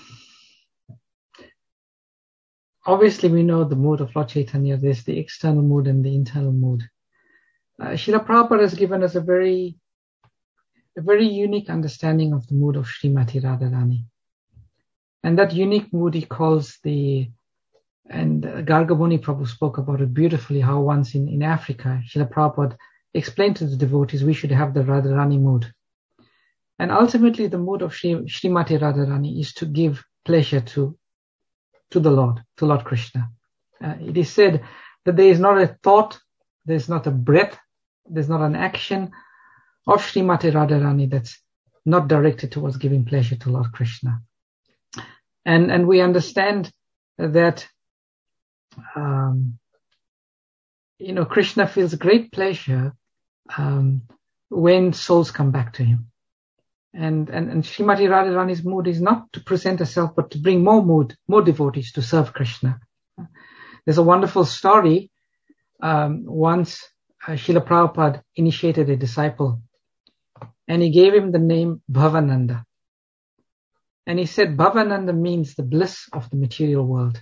obviously, we know the mood of Lord Chaitanya. There's the external mood and the internal mood. Uh, Srila Prabhupada has given us a very, a very unique understanding of the mood of Srimati Radharani. And that unique mood he calls the, and Gargaboni Prabhu spoke about it beautifully, how once in, in Africa, Srila Prabhupada explained to the devotees we should have the Radharani mood. And ultimately the mood of Shri, Srimati Radharani is to give pleasure to, to the Lord, to Lord Krishna. Uh, it is said that there is not a thought, there is not a breath, there's not an action of Srimati Radharani that's not directed towards giving pleasure to Lord Krishna. And, and we understand that, um, you know, Krishna feels great pleasure, um, when souls come back to him. And, and, and Srimati Radharani's mood is not to present herself, but to bring more mood, more devotees to serve Krishna. There's a wonderful story. Um, once uh, Srila Prabhupada initiated a disciple, and he gave him the name Bhavananda. And he said Bhavananda means the bliss of the material world.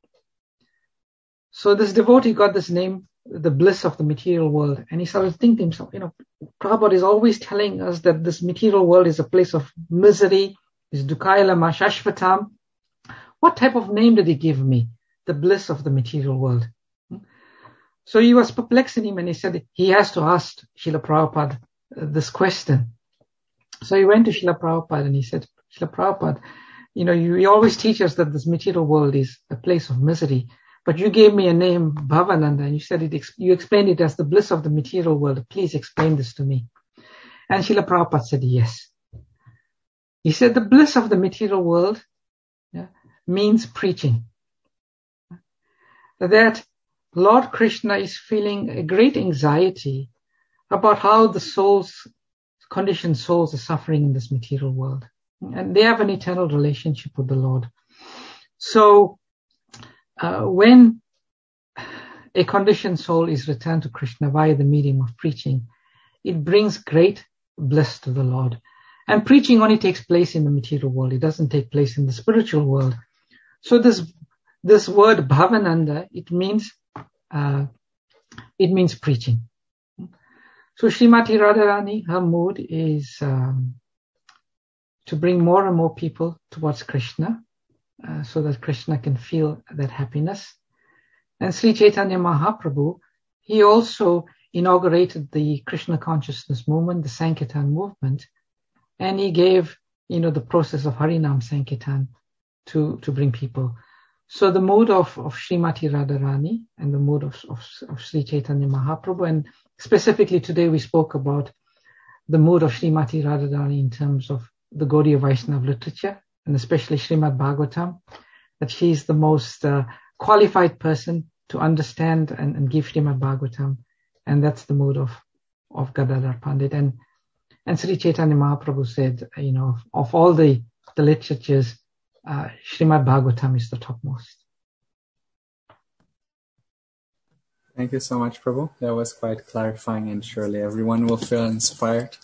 So this devotee got this name, the bliss of the material world. And he started thinking to himself, you know, Prabhupada is always telling us that this material world is a place of misery, is dukkhaila mashashvatam. What type of name did he give me? The bliss of the material world. So he was perplexed in him, and he said he has to ask Srila Prabhupada this question. So he went to Srila Prabhupada and he said, Srila Prabhupada, you know, you, you always teach us that this material world is a place of misery, but you gave me a name, Bhavananda, and you said it, you explained it as the bliss of the material world. Please explain this to me. And Srila Prabhupada said, yes. He said the bliss of the material world yeah, means preaching. That Lord Krishna is feeling a great anxiety about how the souls, conditioned souls are suffering in this material world. And they have an eternal relationship with the Lord. So, uh, when a conditioned soul is returned to Krishna via the medium of preaching, it brings great bliss to the Lord. And preaching only takes place in the material world. It doesn't take place in the spiritual world. So this, this word Bhavananda, it means, uh, it means preaching. So Srimati Radharani, her mood is, um, to bring more and more people towards Krishna, uh, so that Krishna can feel that happiness. And Sri Chaitanya Mahaprabhu, he also inaugurated the Krishna consciousness movement, the Sankirtan movement, And he gave, you know, the process of Harinam Sankirtan to, to bring people. So the mood of, of Srimati Radharani and the mood of, of, of Sri Chaitanya Mahaprabhu, and specifically today we spoke about the mood of Srimati Radharani in terms of the Gaudiya Vaishnava literature, and especially Srimad Bhagavatam, that she is the most uh, qualified person to understand and, and give Srimad Bhagavatam, and that's the mood of, of Gadadhar Pandit. And and Sri Chaitanya Mahaprabhu said, you know, of, of all the, the literatures, uh, Srimad Bhagavatam is the topmost. Thank you so much, Prabhu. That was quite clarifying, and surely everyone will feel inspired